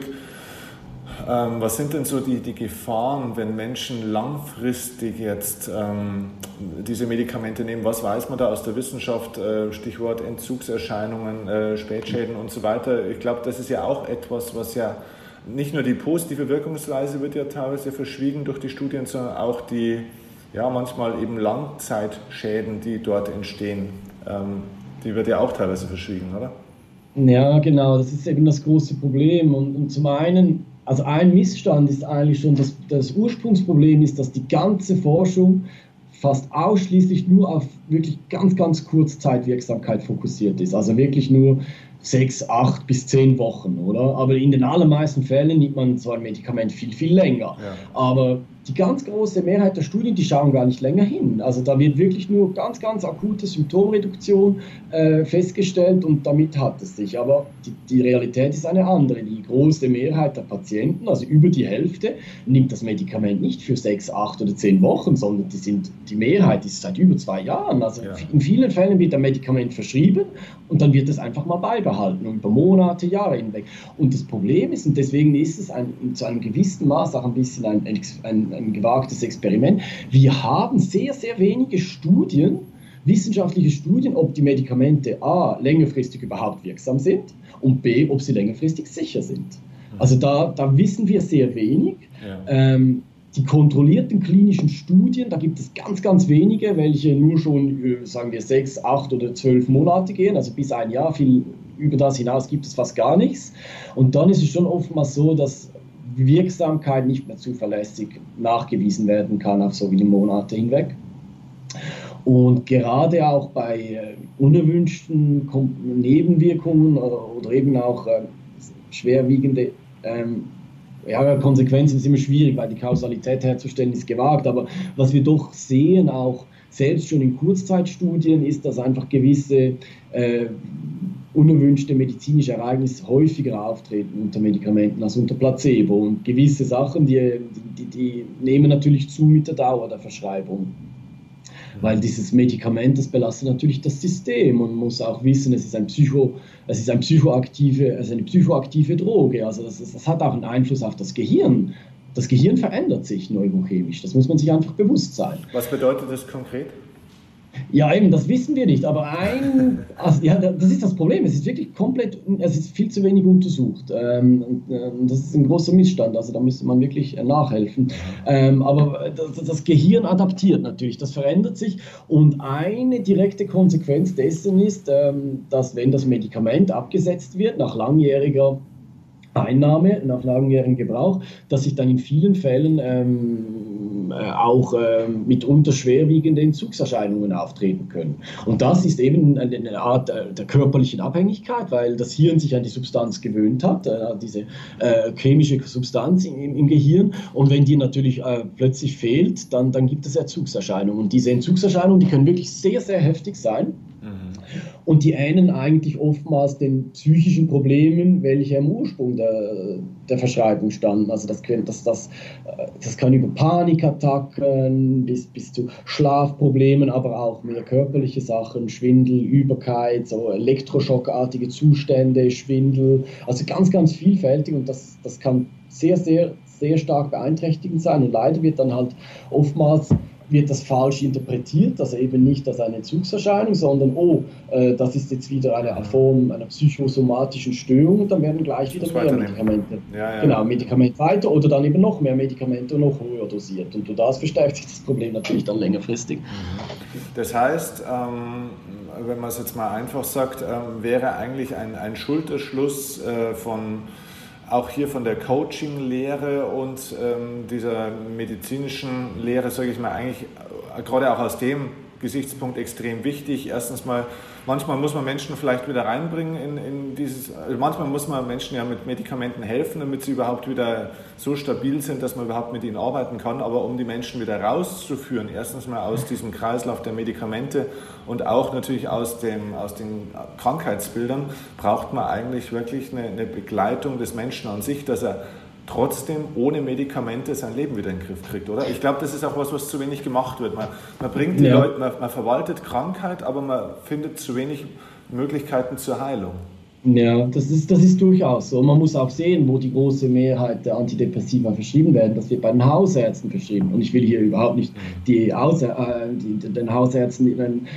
Ähm, was sind denn so die, die Gefahren, wenn Menschen langfristig jetzt ähm, diese Medikamente nehmen? Was weiß man da aus der Wissenschaft? Äh, Stichwort Entzugserscheinungen, äh, Spätschäden und so weiter. Ich glaube, das ist ja auch etwas, was ja nicht nur die positive Wirkungsweise wird ja teilweise verschwiegen durch die Studien, sondern auch die ja, manchmal eben Langzeitschäden, die dort entstehen, ähm, die wird ja auch teilweise verschwiegen, oder? Ja, genau, das ist eben das große Problem. Und, und zum einen, also ein Missstand ist eigentlich schon, dass das Ursprungsproblem ist, dass die ganze Forschung fast ausschließlich nur auf wirklich ganz, ganz Kurzzeitwirksamkeit fokussiert ist. Also wirklich nur sechs, acht bis zehn Wochen, oder? Aber in den allermeisten Fällen nimmt man so ein Medikament viel, viel länger. Ja. Aber die ganz große Mehrheit der Studien, die schauen gar nicht länger hin. Also da wird wirklich nur ganz, ganz akute Symptomreduktion äh, festgestellt und damit hat es sich. Aber die, die Realität ist eine andere. Die große Mehrheit der Patienten, also über die Hälfte, nimmt das Medikament nicht für sechs, acht oder zehn Wochen, sondern die, sind, die Mehrheit ist seit über zwei Jahren. Also ja. in vielen Fällen wird ein Medikament verschrieben und dann wird es einfach mal beibehalten, über Monate, Jahre hinweg. Und das Problem ist, und deswegen ist es ein, zu einem gewissen Maß auch ein bisschen ein, ein, ein gewagtes Experiment, wir haben sehr, sehr wenige Studien, wissenschaftliche Studien, ob die Medikamente A, längerfristig überhaupt wirksam sind und B, ob sie längerfristig sicher sind. Also da, da wissen wir sehr wenig. Ja. Ähm, die kontrollierten klinischen Studien, da gibt es ganz, ganz wenige, welche nur schon, sagen wir, sechs, acht oder zwölf Monate gehen, also bis ein Jahr. Viel über das hinaus gibt es fast gar nichts. Und dann ist es schon oftmals so, dass Wirksamkeit nicht mehr zuverlässig nachgewiesen werden kann auf so viele Monate hinweg. Und gerade auch bei äh, unerwünschten Nebenwirkungen oder, oder eben auch äh, schwerwiegende ähm, ja, Konsequenzen ist immer schwierig, weil die Kausalität herzustellen ist gewagt. Aber was wir doch sehen, auch selbst schon in Kurzzeitstudien, ist, dass einfach gewisse äh, unerwünschte medizinische Ereignisse häufiger auftreten unter Medikamenten als unter Placebo. Und gewisse Sachen, die, die, die nehmen natürlich zu mit der Dauer der Verschreibung. Weil dieses Medikament, das belastet natürlich das System. Man muss auch wissen, es ist, ein Psycho, es ist ein psychoaktive, es ist eine psychoaktive Droge. Also das, das hat auch einen Einfluss auf das Gehirn. Das Gehirn verändert sich neurochemisch. Das muss man sich einfach bewusst sein. Was bedeutet das konkret? Ja, eben, das wissen wir nicht, aber ein, also, ja, das ist das Problem, es ist wirklich komplett, es ist viel zu wenig untersucht, ähm, und, das ist ein großer Missstand, also da müsste man wirklich äh, nachhelfen, ähm, aber das, das Gehirn adaptiert natürlich, das verändert sich und eine direkte Konsequenz dessen ist, ähm, dass wenn das Medikament abgesetzt wird, nach langjähriger Einnahme, nach langjährigem Gebrauch, dass sich dann in vielen Fällen ähm, äh, auch ähm, mitunter schwerwiegende Entzugserscheinungen auftreten können. Und das ist eben eine, eine Art äh, der körperlichen Abhängigkeit, weil das Hirn sich an die Substanz gewöhnt hat, äh, diese äh, chemische Substanz im, im Gehirn. Und wenn die natürlich äh, plötzlich fehlt, dann, dann gibt es Entzugserscheinungen. Und diese Entzugserscheinungen, die können wirklich sehr, sehr heftig sein. Und die ähneln eigentlich oftmals den psychischen Problemen, welche am Ursprung der, der Verschreibung standen. Also das, das, das, das kann über Panikattacken bis, bis zu Schlafproblemen, aber auch mehr körperliche Sachen, Schwindel, Übelkeit, so elektroschockartige Zustände, Schwindel, also ganz, ganz vielfältig und das, das kann sehr, sehr, sehr stark beeinträchtigend sein und leider wird dann halt oftmals wird das falsch interpretiert, also eben nicht als eine Entzugserscheinung, sondern oh, äh, das ist jetzt wieder eine Form einer psychosomatischen Störung und dann werden gleich wieder mehr Medikamente, ja, ja. genau, Medikamente weiter oder dann eben noch mehr Medikamente und noch höher dosiert und durch das verstärkt sich das Problem natürlich dann längerfristig. Das heißt, ähm, wenn man es jetzt mal einfach sagt, ähm, wäre eigentlich ein, ein Schulterschluss äh, von auch hier von der Coaching-Lehre und ähm, dieser medizinischen Lehre, sage ich mal, eigentlich äh, gerade auch aus dem Gesichtspunkt extrem wichtig. Erstens mal, manchmal muss man Menschen vielleicht wieder reinbringen in, in dieses, also manchmal muss man Menschen ja mit Medikamenten helfen, damit sie überhaupt wieder so stabil sind, dass man überhaupt mit ihnen arbeiten kann. Aber um die Menschen wieder rauszuführen, erstens mal aus diesem Kreislauf der Medikamente und auch natürlich aus, dem, aus den Krankheitsbildern, braucht man eigentlich wirklich eine, eine Begleitung des Menschen an sich, dass er trotzdem ohne Medikamente sein Leben wieder in den Griff kriegt, oder? Ich glaube, das ist auch was, was zu wenig gemacht wird. Man, man bringt die ja. Leute, man, man verwaltet Krankheit, aber man findet zu wenig Möglichkeiten zur Heilung. Ja, das ist, das ist durchaus so. Man muss auch sehen, wo die große Mehrheit der Antidepressiva verschrieben werden. Das wird bei den Hausärzten verschrieben. Und ich will hier überhaupt nicht die Hause, äh, die, den Hausärzten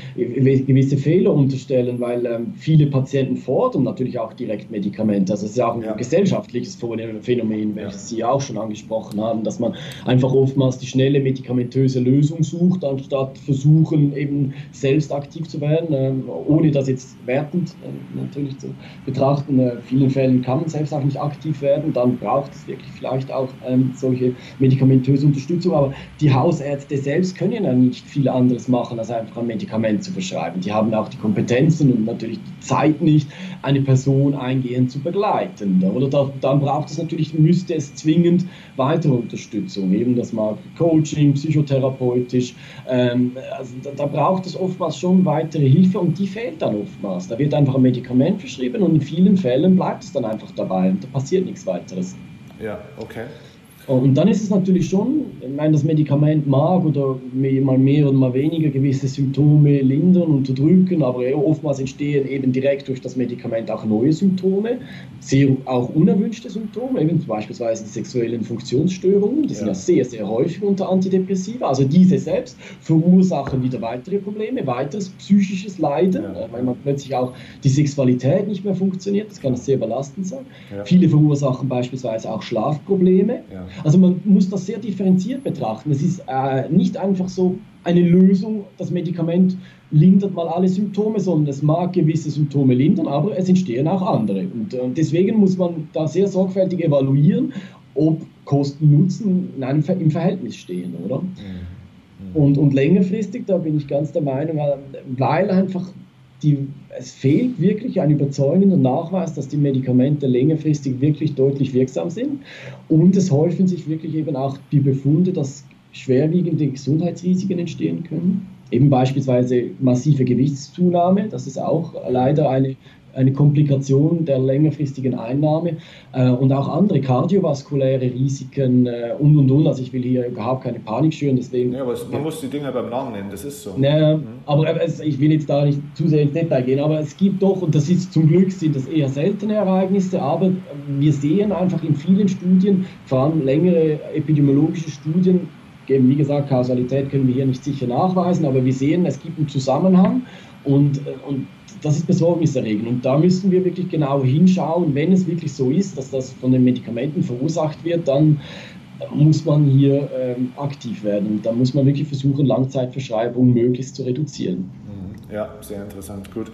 äh, gewisse Fehler unterstellen, weil äh, viele Patienten fordern natürlich auch direkt Medikamente. Also es ist ja auch ein ja. gesellschaftliches Phänomen, welches ja. Sie auch schon angesprochen haben, dass man einfach oftmals die schnelle medikamentöse Lösung sucht, anstatt versuchen, eben selbst aktiv zu werden, äh, ohne das jetzt wertend äh, natürlich zu betrachten. In vielen Fällen kann man selbst auch nicht aktiv werden, dann braucht es wirklich vielleicht auch ähm, solche medikamentöse Unterstützung, aber die Hausärzte selbst können ja nicht viel anderes machen, als einfach ein Medikament zu verschreiben. Die haben auch die Kompetenzen und natürlich die Zeit nicht, eine Person eingehend zu begleiten. Oder da, dann braucht es natürlich, müsste es zwingend weitere Unterstützung, eben das mag Coaching, psychotherapeutisch, ähm, also da, da braucht es oftmals schon weitere Hilfe und die fehlt dann oftmals. Da wird einfach ein Medikament verschrieben und in vielen Fällen bleibt es dann einfach dabei und da passiert nichts weiteres. Ja, okay. Und dann ist es natürlich schon, ich meine, das Medikament mag oder mal mehr oder mal weniger gewisse Symptome lindern, unterdrücken, aber oftmals entstehen eben direkt durch das Medikament auch neue Symptome, sehr auch unerwünschte Symptome, eben beispielsweise die sexuellen Funktionsstörungen, die ja. sind ja sehr, sehr häufig unter Antidepressiva, also diese selbst verursachen wieder weitere Probleme, weiteres psychisches Leiden, ja. weil man plötzlich auch die Sexualität nicht mehr funktioniert, das kann sehr belastend sein. Ja. Viele verursachen beispielsweise auch Schlafprobleme. Ja. Also man muss das sehr differenziert betrachten. Es ist äh, nicht einfach so eine Lösung, das Medikament lindert mal alle Symptome, sondern es mag gewisse Symptome lindern, aber es entstehen auch andere. Und äh, deswegen muss man da sehr sorgfältig evaluieren, ob Kosten-Nutzen in einem, im Verhältnis stehen, oder? Mhm. Mhm. Und, und längerfristig, da bin ich ganz der Meinung, weil einfach Die, es fehlt wirklich ein überzeugender Nachweis, dass die Medikamente längerfristig wirklich deutlich wirksam sind und es häufen sich wirklich eben auch die Befunde, dass schwerwiegende Gesundheitsrisiken entstehen können. Eben beispielsweise massive Gewichtszunahme, das ist auch leider eine, eine Komplikation der längerfristigen Einnahme äh, und auch andere kardiovaskuläre Risiken äh, und und und. Also ich will hier überhaupt keine Panik schüren, deswegen. Ja, aber es, man ja. muss die Dinge beim Namen nennen, das ist so. Ja, mhm. aber es, ich will jetzt da nicht zu sehr ins Detail gehen, aber es gibt doch, und das ist zum Glück, sind das eher seltene Ereignisse, aber wir sehen einfach in vielen Studien, vor allem längere epidemiologische Studien, wie gesagt, Kausalität können wir hier nicht sicher nachweisen, aber wir sehen, es gibt einen Zusammenhang und, und das ist besorgniserregend. Und da müssen wir wirklich genau hinschauen, wenn es wirklich so ist, dass das von den Medikamenten verursacht wird, dann muss man hier ähm, aktiv werden. Und da muss man wirklich versuchen, Langzeitverschreibungen möglichst zu reduzieren. Ja, sehr interessant, gut.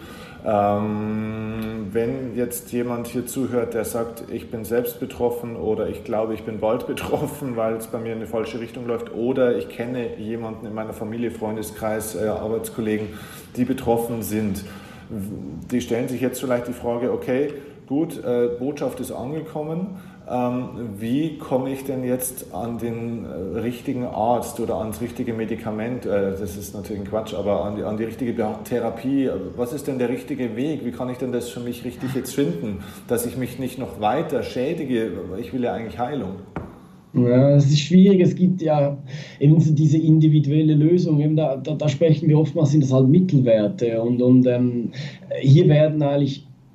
Ähm, wenn jetzt jemand hier zuhört, der sagt, ich bin selbst betroffen oder ich glaube, ich bin bald betroffen, weil es bei mir in eine falsche Richtung läuft oder ich kenne jemanden in meiner Familie, Freundeskreis, äh, Arbeitskollegen, die betroffen sind, die stellen sich jetzt vielleicht die Frage, okay, gut, äh, Botschaft ist angekommen, ähm, wie komme ich denn jetzt an den äh, richtigen Arzt oder ans richtige Medikament, äh, das ist natürlich ein Quatsch, aber an die, an die richtige Therapie, was ist denn der richtige Weg, wie kann ich denn das für mich richtig jetzt finden, dass ich mich nicht noch weiter schädige, ich will ja eigentlich Heilung. Ja, es ist schwierig, es gibt ja eben diese individuelle Lösung, eben da, da, da sprechen wir oftmals, sind das halt Mittelwerte und, und ähm, hier werden eigentlich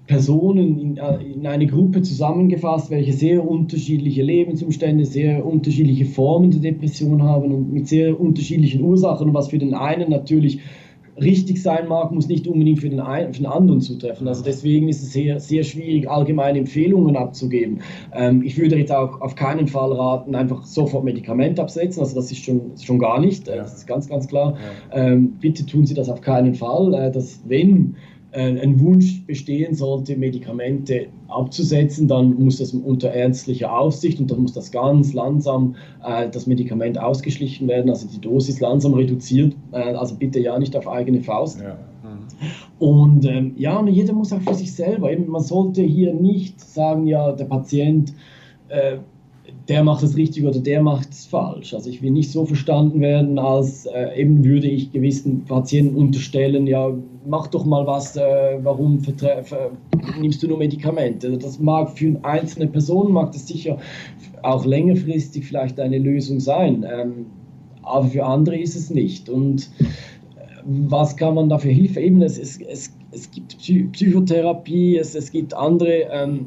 Personen in, in eine Gruppe zusammengefasst, welche sehr unterschiedliche Lebensumstände, sehr unterschiedliche Formen der Depression haben und mit sehr unterschiedlichen Ursachen. Und was für den einen natürlich richtig sein mag, muss nicht unbedingt für den, einen, für den anderen zutreffen. Also deswegen ist es sehr, sehr schwierig, allgemeine Empfehlungen abzugeben. Ähm, ich würde jetzt auch auf keinen Fall raten, einfach sofort Medikamente absetzen. Also das ist schon, schon gar nicht. Ja. Das ist ganz, ganz klar. Ja. Ähm, bitte tun Sie das auf keinen Fall. Äh, dass, wenn ein Wunsch bestehen sollte, Medikamente abzusetzen, dann muss das unter ärztlicher Aufsicht und dann muss das ganz langsam, äh, das Medikament ausgeschlichen werden, also die Dosis langsam reduziert, äh, also bitte ja nicht auf eigene Faust. Ja. Mhm. Und ähm, ja, und jeder muss auch für sich selber, eben, man sollte hier nicht sagen, ja, der Patient, äh, der macht es richtig oder der macht es falsch. Also ich will nicht so verstanden werden, als äh, eben würde ich gewissen Patienten unterstellen, ja, mach doch mal was, äh, warum nimmst du nur Medikamente? Das mag für eine einzelne Person, mag das sicher auch längerfristig vielleicht eine Lösung sein, ähm, aber für andere ist es nicht. Und äh, was kann man da für Hilfe? Eben, es, es, es, es gibt Psy- Psychotherapie, es, es gibt andere ähm,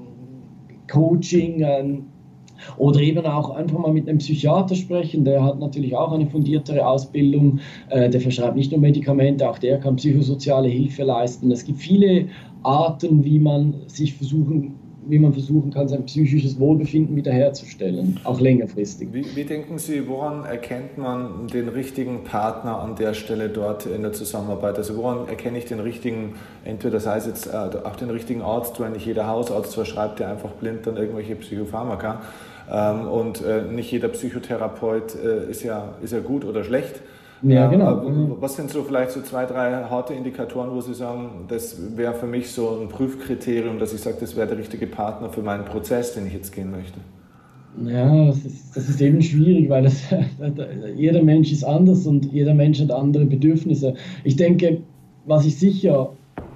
Coaching, ähm, oder eben auch einfach mal mit einem Psychiater sprechen, der hat natürlich auch eine fundiertere Ausbildung, äh, der verschreibt nicht nur Medikamente, auch der kann psychosoziale Hilfe leisten. Es gibt viele Arten, wie man sich versuchen, wie man versuchen kann, sein psychisches Wohlbefinden wiederherzustellen, auch längerfristig. Wie, wie denken Sie, woran erkennt man den richtigen Partner an der Stelle dort in der Zusammenarbeit? Also woran erkenne ich den richtigen, entweder das heißt jetzt äh, auch den richtigen Arzt, weil nicht jeder Hausarzt verschreibt ja einfach blind dann irgendwelche Psychopharmaka. Ähm, und äh, nicht jeder Psychotherapeut äh, ist, ja, ist ja gut oder schlecht. Ja, genau. Ähm, was sind so vielleicht so zwei, drei harte Indikatoren, wo Sie sagen, das wäre für mich so ein Prüfkriterium, dass ich sage, das wäre der richtige Partner für meinen Prozess, den ich jetzt gehen möchte? Ja, das ist, das ist eben schwierig, weil das, jeder Mensch ist anders und jeder Mensch hat andere Bedürfnisse. Ich denke, was ich sicher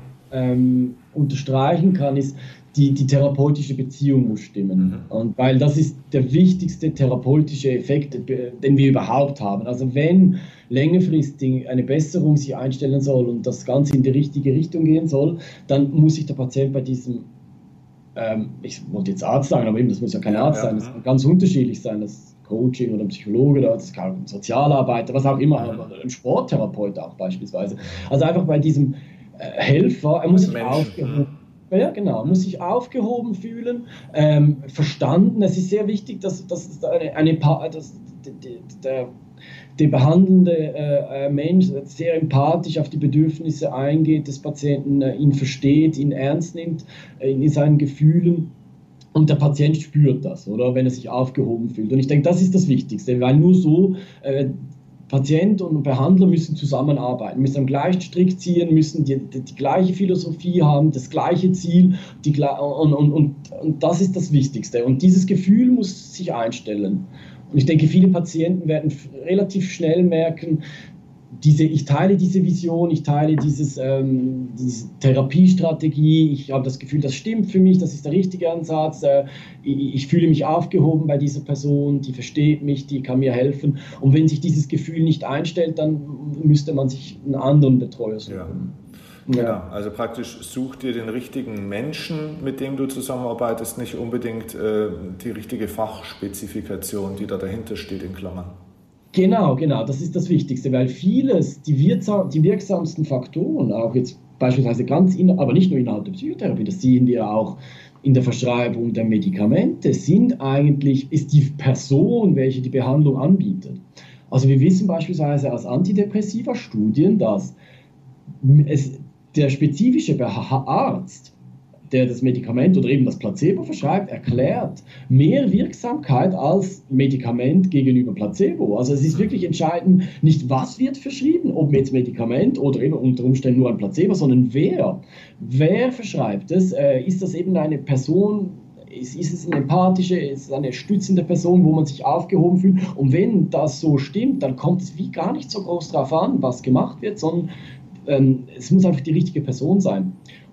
ähm, unterstreichen kann, ist, Die, die therapeutische Beziehung muss stimmen. Mhm. Und weil das ist der wichtigste therapeutische Effekt, den wir überhaupt haben. Also wenn längerfristig eine Besserung sich einstellen soll und das Ganze in die richtige Richtung gehen soll, dann muss sich der Patient bei diesem, ähm, ich wollte jetzt Arzt sagen, aber eben, das muss ja kein Arzt ja, sein, das ja. kann ganz unterschiedlich sein, das Coaching oder ein Psychologe oder das kann ein Sozialarbeiter, was auch immer, mhm. ein Sporttherapeut auch beispielsweise. Also einfach bei diesem äh, Helfer, er muss sich aufgehoben Ja, genau, muss sich aufgehoben fühlen, ähm, verstanden. Es ist sehr wichtig, dass, dass, eine, eine, dass der, der behandelnde äh, Mensch sehr empathisch auf die Bedürfnisse eingeht, des Patienten, äh, ihn versteht, ihn ernst nimmt, äh, in seinen Gefühlen. Und der Patient spürt das, oder, wenn er sich aufgehoben fühlt. Und ich denke, das ist das Wichtigste, weil nur so äh, Patient und Behandler müssen zusammenarbeiten, müssen am gleichen Strick ziehen, müssen die, die, die gleiche Philosophie haben, das gleiche Ziel die, und, und, und, und das ist das Wichtigste. Und dieses Gefühl muss sich einstellen. Und ich denke, viele Patienten werden relativ schnell merken, diese, ich teile diese Vision, ich teile dieses, ähm, diese Therapiestrategie, ich habe das Gefühl, das stimmt für mich, das ist der richtige Ansatz, äh, ich, ich fühle mich aufgehoben bei dieser Person, die versteht mich, die kann mir helfen. Und wenn sich dieses Gefühl nicht einstellt, dann müsste man sich einen anderen Betreuer suchen. Ja. Ja. Genau, also praktisch such dir den richtigen Menschen, mit dem du zusammenarbeitest, nicht unbedingt äh, die richtige Fachspezifikation, die da dahinter steht in Klammern. Genau, genau, das ist das Wichtigste, weil vieles, die, wirksam, die wirksamsten Faktoren, auch jetzt beispielsweise ganz, in, aber nicht nur innerhalb der Psychotherapie, das sehen wir auch in der Verschreibung der Medikamente, sind eigentlich, ist die Person, welche die Behandlung anbietet. Also wir wissen beispielsweise aus Antidepressiva-Studien, dass es, der spezifische Arzt, der das Medikament oder eben das Placebo verschreibt, erklärt mehr Wirksamkeit als Medikament gegenüber Placebo. Also es ist wirklich entscheidend, nicht was wird verschrieben, ob jetzt Medikament oder eben unter Umständen nur ein Placebo, sondern wer. Wer verschreibt es? Ist das eben eine Person, ist, ist es eine empathische, ist es eine stützende Person, wo man sich aufgehoben fühlt? Und wenn das so stimmt, dann kommt es wie gar nicht so groß darauf an, was gemacht wird, sondern ähm, es muss einfach die richtige Person sein.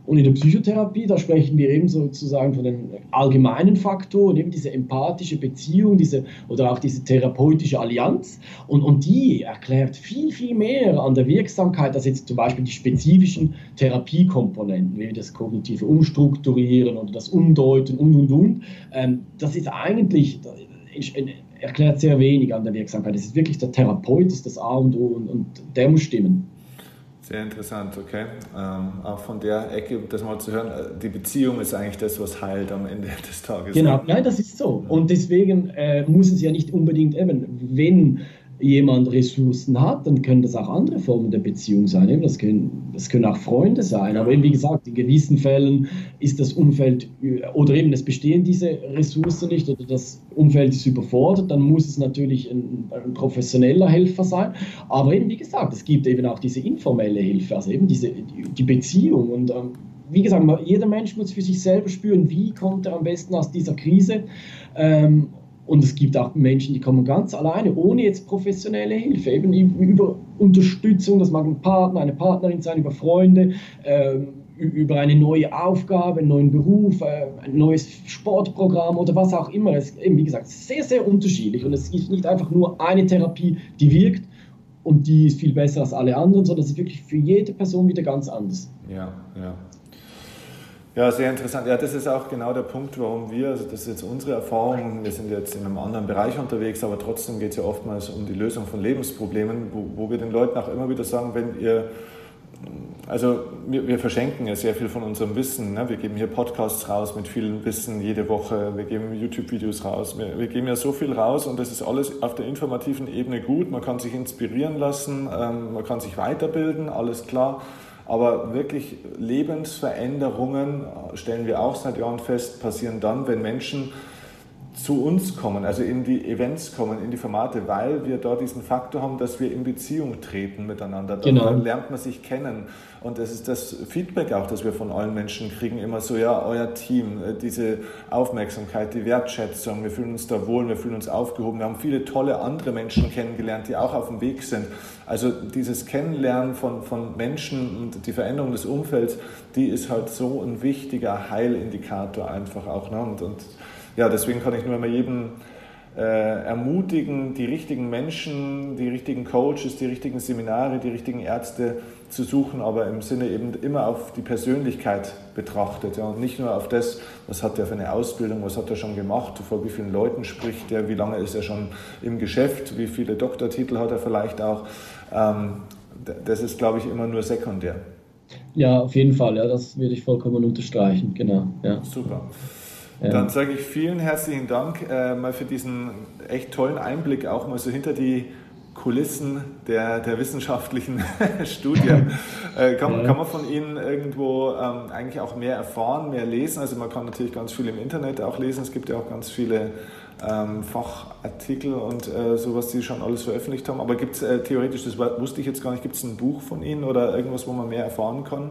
Und in der Psychotherapie, da sprechen wir eben sozusagen von den allgemeinen Faktoren, eben diese empathische Beziehung, diese, oder auch diese therapeutische Allianz. Und, und die erklärt viel, viel mehr an der Wirksamkeit als jetzt zum Beispiel die spezifischen Therapiekomponenten, wie das kognitive Umstrukturieren oder das Umdeuten und, und, und. Ähm, das ist eigentlich, das erklärt sehr wenig an der Wirksamkeit. Das ist wirklich der Therapeut, das ist das A und O, und, und der muss stimmen. Sehr interessant, okay. Ähm, auch von der Ecke, das mal zu hören, die Beziehung ist eigentlich das, was heilt am Ende des Tages. Genau, nein, das ist so. Und deswegen äh, muss es ja nicht unbedingt eben, wenn jemand Ressourcen hat, dann können das auch andere Formen der Beziehung sein. Eben, das, können, das können auch Freunde sein. Aber eben, wie gesagt, in gewissen Fällen ist das Umfeld, oder eben es bestehen diese Ressourcen nicht oder das Umfeld ist überfordert, dann muss es natürlich ein, ein professioneller Helfer sein. Aber eben, wie gesagt, es gibt eben auch diese informelle Hilfe, also eben diese, die Beziehung. Und ähm, wie gesagt, jeder Mensch muss für sich selber spüren, wie kommt er am besten aus dieser Krise. Ähm, Und es gibt auch Menschen, die kommen ganz alleine, ohne jetzt professionelle Hilfe, eben über Unterstützung, das mag ein Partner, eine Partnerin sein, über Freunde, äh, über eine neue Aufgabe, einen neuen Beruf, äh, ein neues Sportprogramm oder was auch immer. Es ist eben, wie gesagt, sehr, sehr unterschiedlich und es ist nicht einfach nur eine Therapie, die wirkt und die ist viel besser als alle anderen, sondern es ist wirklich für jede Person wieder ganz anders. Ja, ja. Ja, sehr interessant. Ja, das ist auch genau der Punkt, warum wir, also das ist jetzt unsere Erfahrung, wir sind jetzt in einem anderen Bereich unterwegs, aber trotzdem geht es ja oftmals um die Lösung von Lebensproblemen, wo, wo wir den Leuten auch immer wieder sagen, wenn ihr, also wir, wir verschenken ja sehr viel von unserem Wissen, ne? Wir geben hier Podcasts raus mit viel Wissen jede Woche, wir geben YouTube-Videos raus, wir, wir geben ja so viel raus und das ist alles auf der informativen Ebene gut, man kann sich inspirieren lassen, ähm, man kann sich weiterbilden, alles klar. Aber wirklich Lebensveränderungen, stellen wir auch seit Jahren fest, passieren dann, wenn Menschen zu uns kommen, also in die Events kommen, in die Formate, weil wir da diesen Faktor haben, dass wir in Beziehung treten miteinander. Genau. Dann lernt man sich kennen. Und das ist das Feedback auch, das wir von allen Menschen kriegen, immer so, ja, euer Team, diese Aufmerksamkeit, die Wertschätzung, wir fühlen uns da wohl, wir fühlen uns aufgehoben. Wir haben viele tolle andere Menschen kennengelernt, die auch auf dem Weg sind. Also dieses Kennenlernen von, von Menschen und die Veränderung des Umfelds, die ist halt so ein wichtiger Heilindikator einfach auch. Ne? Und, und ja, deswegen kann ich nur immer jedem äh, ermutigen, die richtigen Menschen, die richtigen Coaches, die richtigen Seminare, die richtigen Ärzte zu suchen, aber im Sinne eben immer auf die Persönlichkeit betrachtet, ja, und nicht nur auf das, was hat er für eine Ausbildung, was hat er schon gemacht, vor wie vielen Leuten spricht er, wie lange ist er schon im Geschäft, wie viele Doktortitel hat er vielleicht auch. Ähm, das ist, glaube ich, immer nur sekundär. Ja, auf jeden Fall, ja, das würde ich vollkommen unterstreichen, genau. Ja. Super. Dann sage ich vielen herzlichen Dank äh, mal für diesen echt tollen Einblick, auch mal so hinter die Kulissen der, der wissenschaftlichen Studien. Äh, kann, ja. kann man von Ihnen irgendwo ähm, eigentlich auch mehr erfahren, mehr lesen? Also man kann natürlich ganz viel im Internet auch lesen, es gibt ja auch ganz viele ähm, Fachartikel und äh, so, was Sie schon alles veröffentlicht haben. Aber gibt es äh, theoretisch, das wusste ich jetzt gar nicht, gibt es ein Buch von Ihnen oder irgendwas, wo man mehr erfahren kann?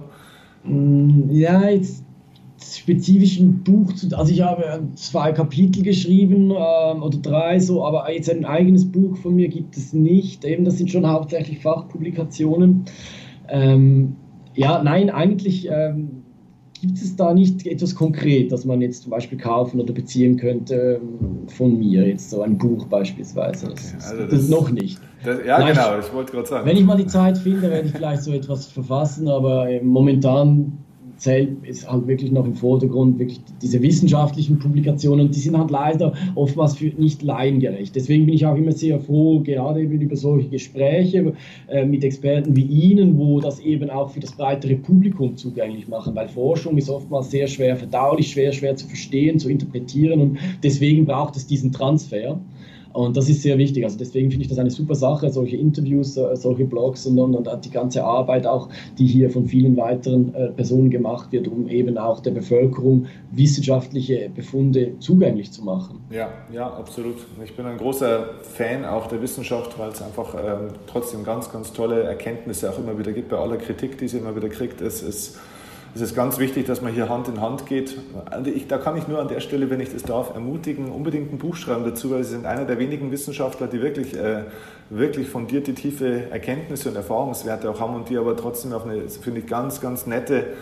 Ja, jetzt spezifisch ein Buch, zu, also ich habe zwei Kapitel geschrieben ähm, oder drei so, aber jetzt ein eigenes Buch von mir gibt es nicht. Eben, das sind schon hauptsächlich Fachpublikationen. Ähm, ja, nein, eigentlich ähm, gibt es da nicht etwas konkret, das man jetzt zum Beispiel kaufen oder beziehen könnte ähm, von mir, jetzt so ein Buch beispielsweise. Das, okay, also das, das noch nicht. Das, ja, vielleicht, genau, ich wollte gerade sagen. Wenn ich mal die Zeit finde, werde ich vielleicht so etwas verfassen, aber äh, momentan zählt ist halt wirklich noch im Vordergrund wirklich diese wissenschaftlichen Publikationen, die sind halt leider oftmals für nicht laiengerecht. Deswegen bin ich auch immer sehr froh, gerade eben über solche Gespräche äh, mit Experten wie Ihnen, wo das eben auch für das breitere Publikum zugänglich machen, weil Forschung ist oftmals sehr schwer verdaulich, schwer, schwer zu verstehen, zu interpretieren und deswegen braucht es diesen Transfer. Und das ist sehr wichtig. Also deswegen finde ich das eine super Sache, solche Interviews, solche Blogs und, und, und die ganze Arbeit auch, die hier von vielen weiteren äh, Personen gemacht wird, um eben auch der Bevölkerung wissenschaftliche Befunde zugänglich zu machen. Ja, ja, absolut. Ich bin ein großer Fan auch der Wissenschaft, weil es einfach ähm, trotzdem ganz, ganz tolle Erkenntnisse auch immer wieder gibt. Bei aller Kritik, die sie immer wieder kriegt, es ist Es ist ganz wichtig, dass man hier Hand in Hand geht. Ich, da kann ich nur an der Stelle, wenn ich das darf, ermutigen, unbedingt ein Buch schreiben dazu, weil Sie sind einer der wenigen Wissenschaftler, die wirklich, äh, wirklich fundierte, tiefe Erkenntnisse und Erfahrungswerte auch haben und die aber trotzdem auf eine, finde ich, ganz, ganz nette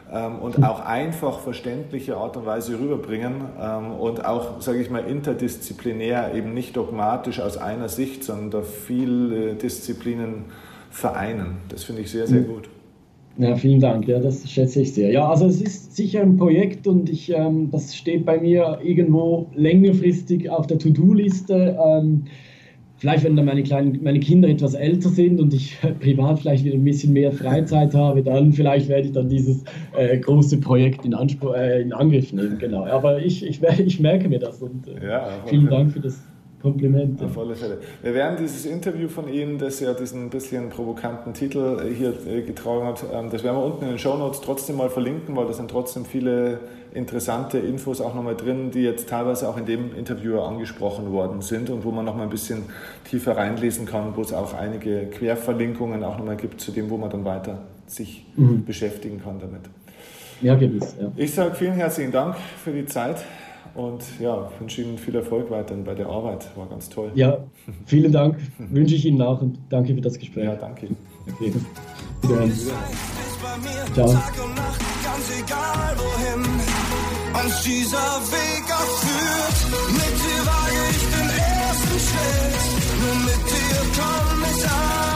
ähm, und auch einfach verständliche Art und Weise rüberbringen ähm, und auch, sage ich mal, interdisziplinär, eben nicht dogmatisch aus einer Sicht, sondern da viele Disziplinen vereinen. Das finde ich sehr, sehr gut. Ja, vielen Dank, ja, das schätze ich sehr. Ja, also es ist sicher ein Projekt und ich, ähm, das steht bei mir irgendwo längerfristig auf der To-Do-Liste. Ähm, vielleicht, wenn dann meine, kleinen, meine Kinder etwas älter sind und ich äh, privat vielleicht wieder ein bisschen mehr Freizeit habe, dann vielleicht werde ich dann dieses äh, große Projekt in, Anspruch, äh, in Angriff nehmen. Genau. Aber ich, ich, ich merke mir das und äh, ja, vielen Dank für das Komplimente. Auf alle Fälle. Wir werden dieses Interview von Ihnen, das ja diesen bisschen provokanten Titel hier getragen hat, das werden wir unten in den Shownotes trotzdem mal verlinken, weil da sind trotzdem viele interessante Infos auch nochmal drin, die jetzt teilweise auch in dem Interview angesprochen worden sind und wo man nochmal ein bisschen tiefer reinlesen kann, wo es auch einige Querverlinkungen auch nochmal gibt zu dem, wo man dann weiter sich mhm. beschäftigen kann damit. Ja, gewiss. Ja. Ich sage vielen herzlichen Dank für die Zeit. Und ja, wünsche Ihnen viel Erfolg weiterhin bei der Arbeit. War ganz toll. Ja, vielen Dank. Wünsche ich Ihnen auch und danke für das Gespräch. Ja, danke. Okay. Wiederhören. Ciao. Tag und Nacht, ganz egal wohin uns dieser Weg auch führt. Mit dir wage ich den ersten Schritt. Nur mit dir komm ich an.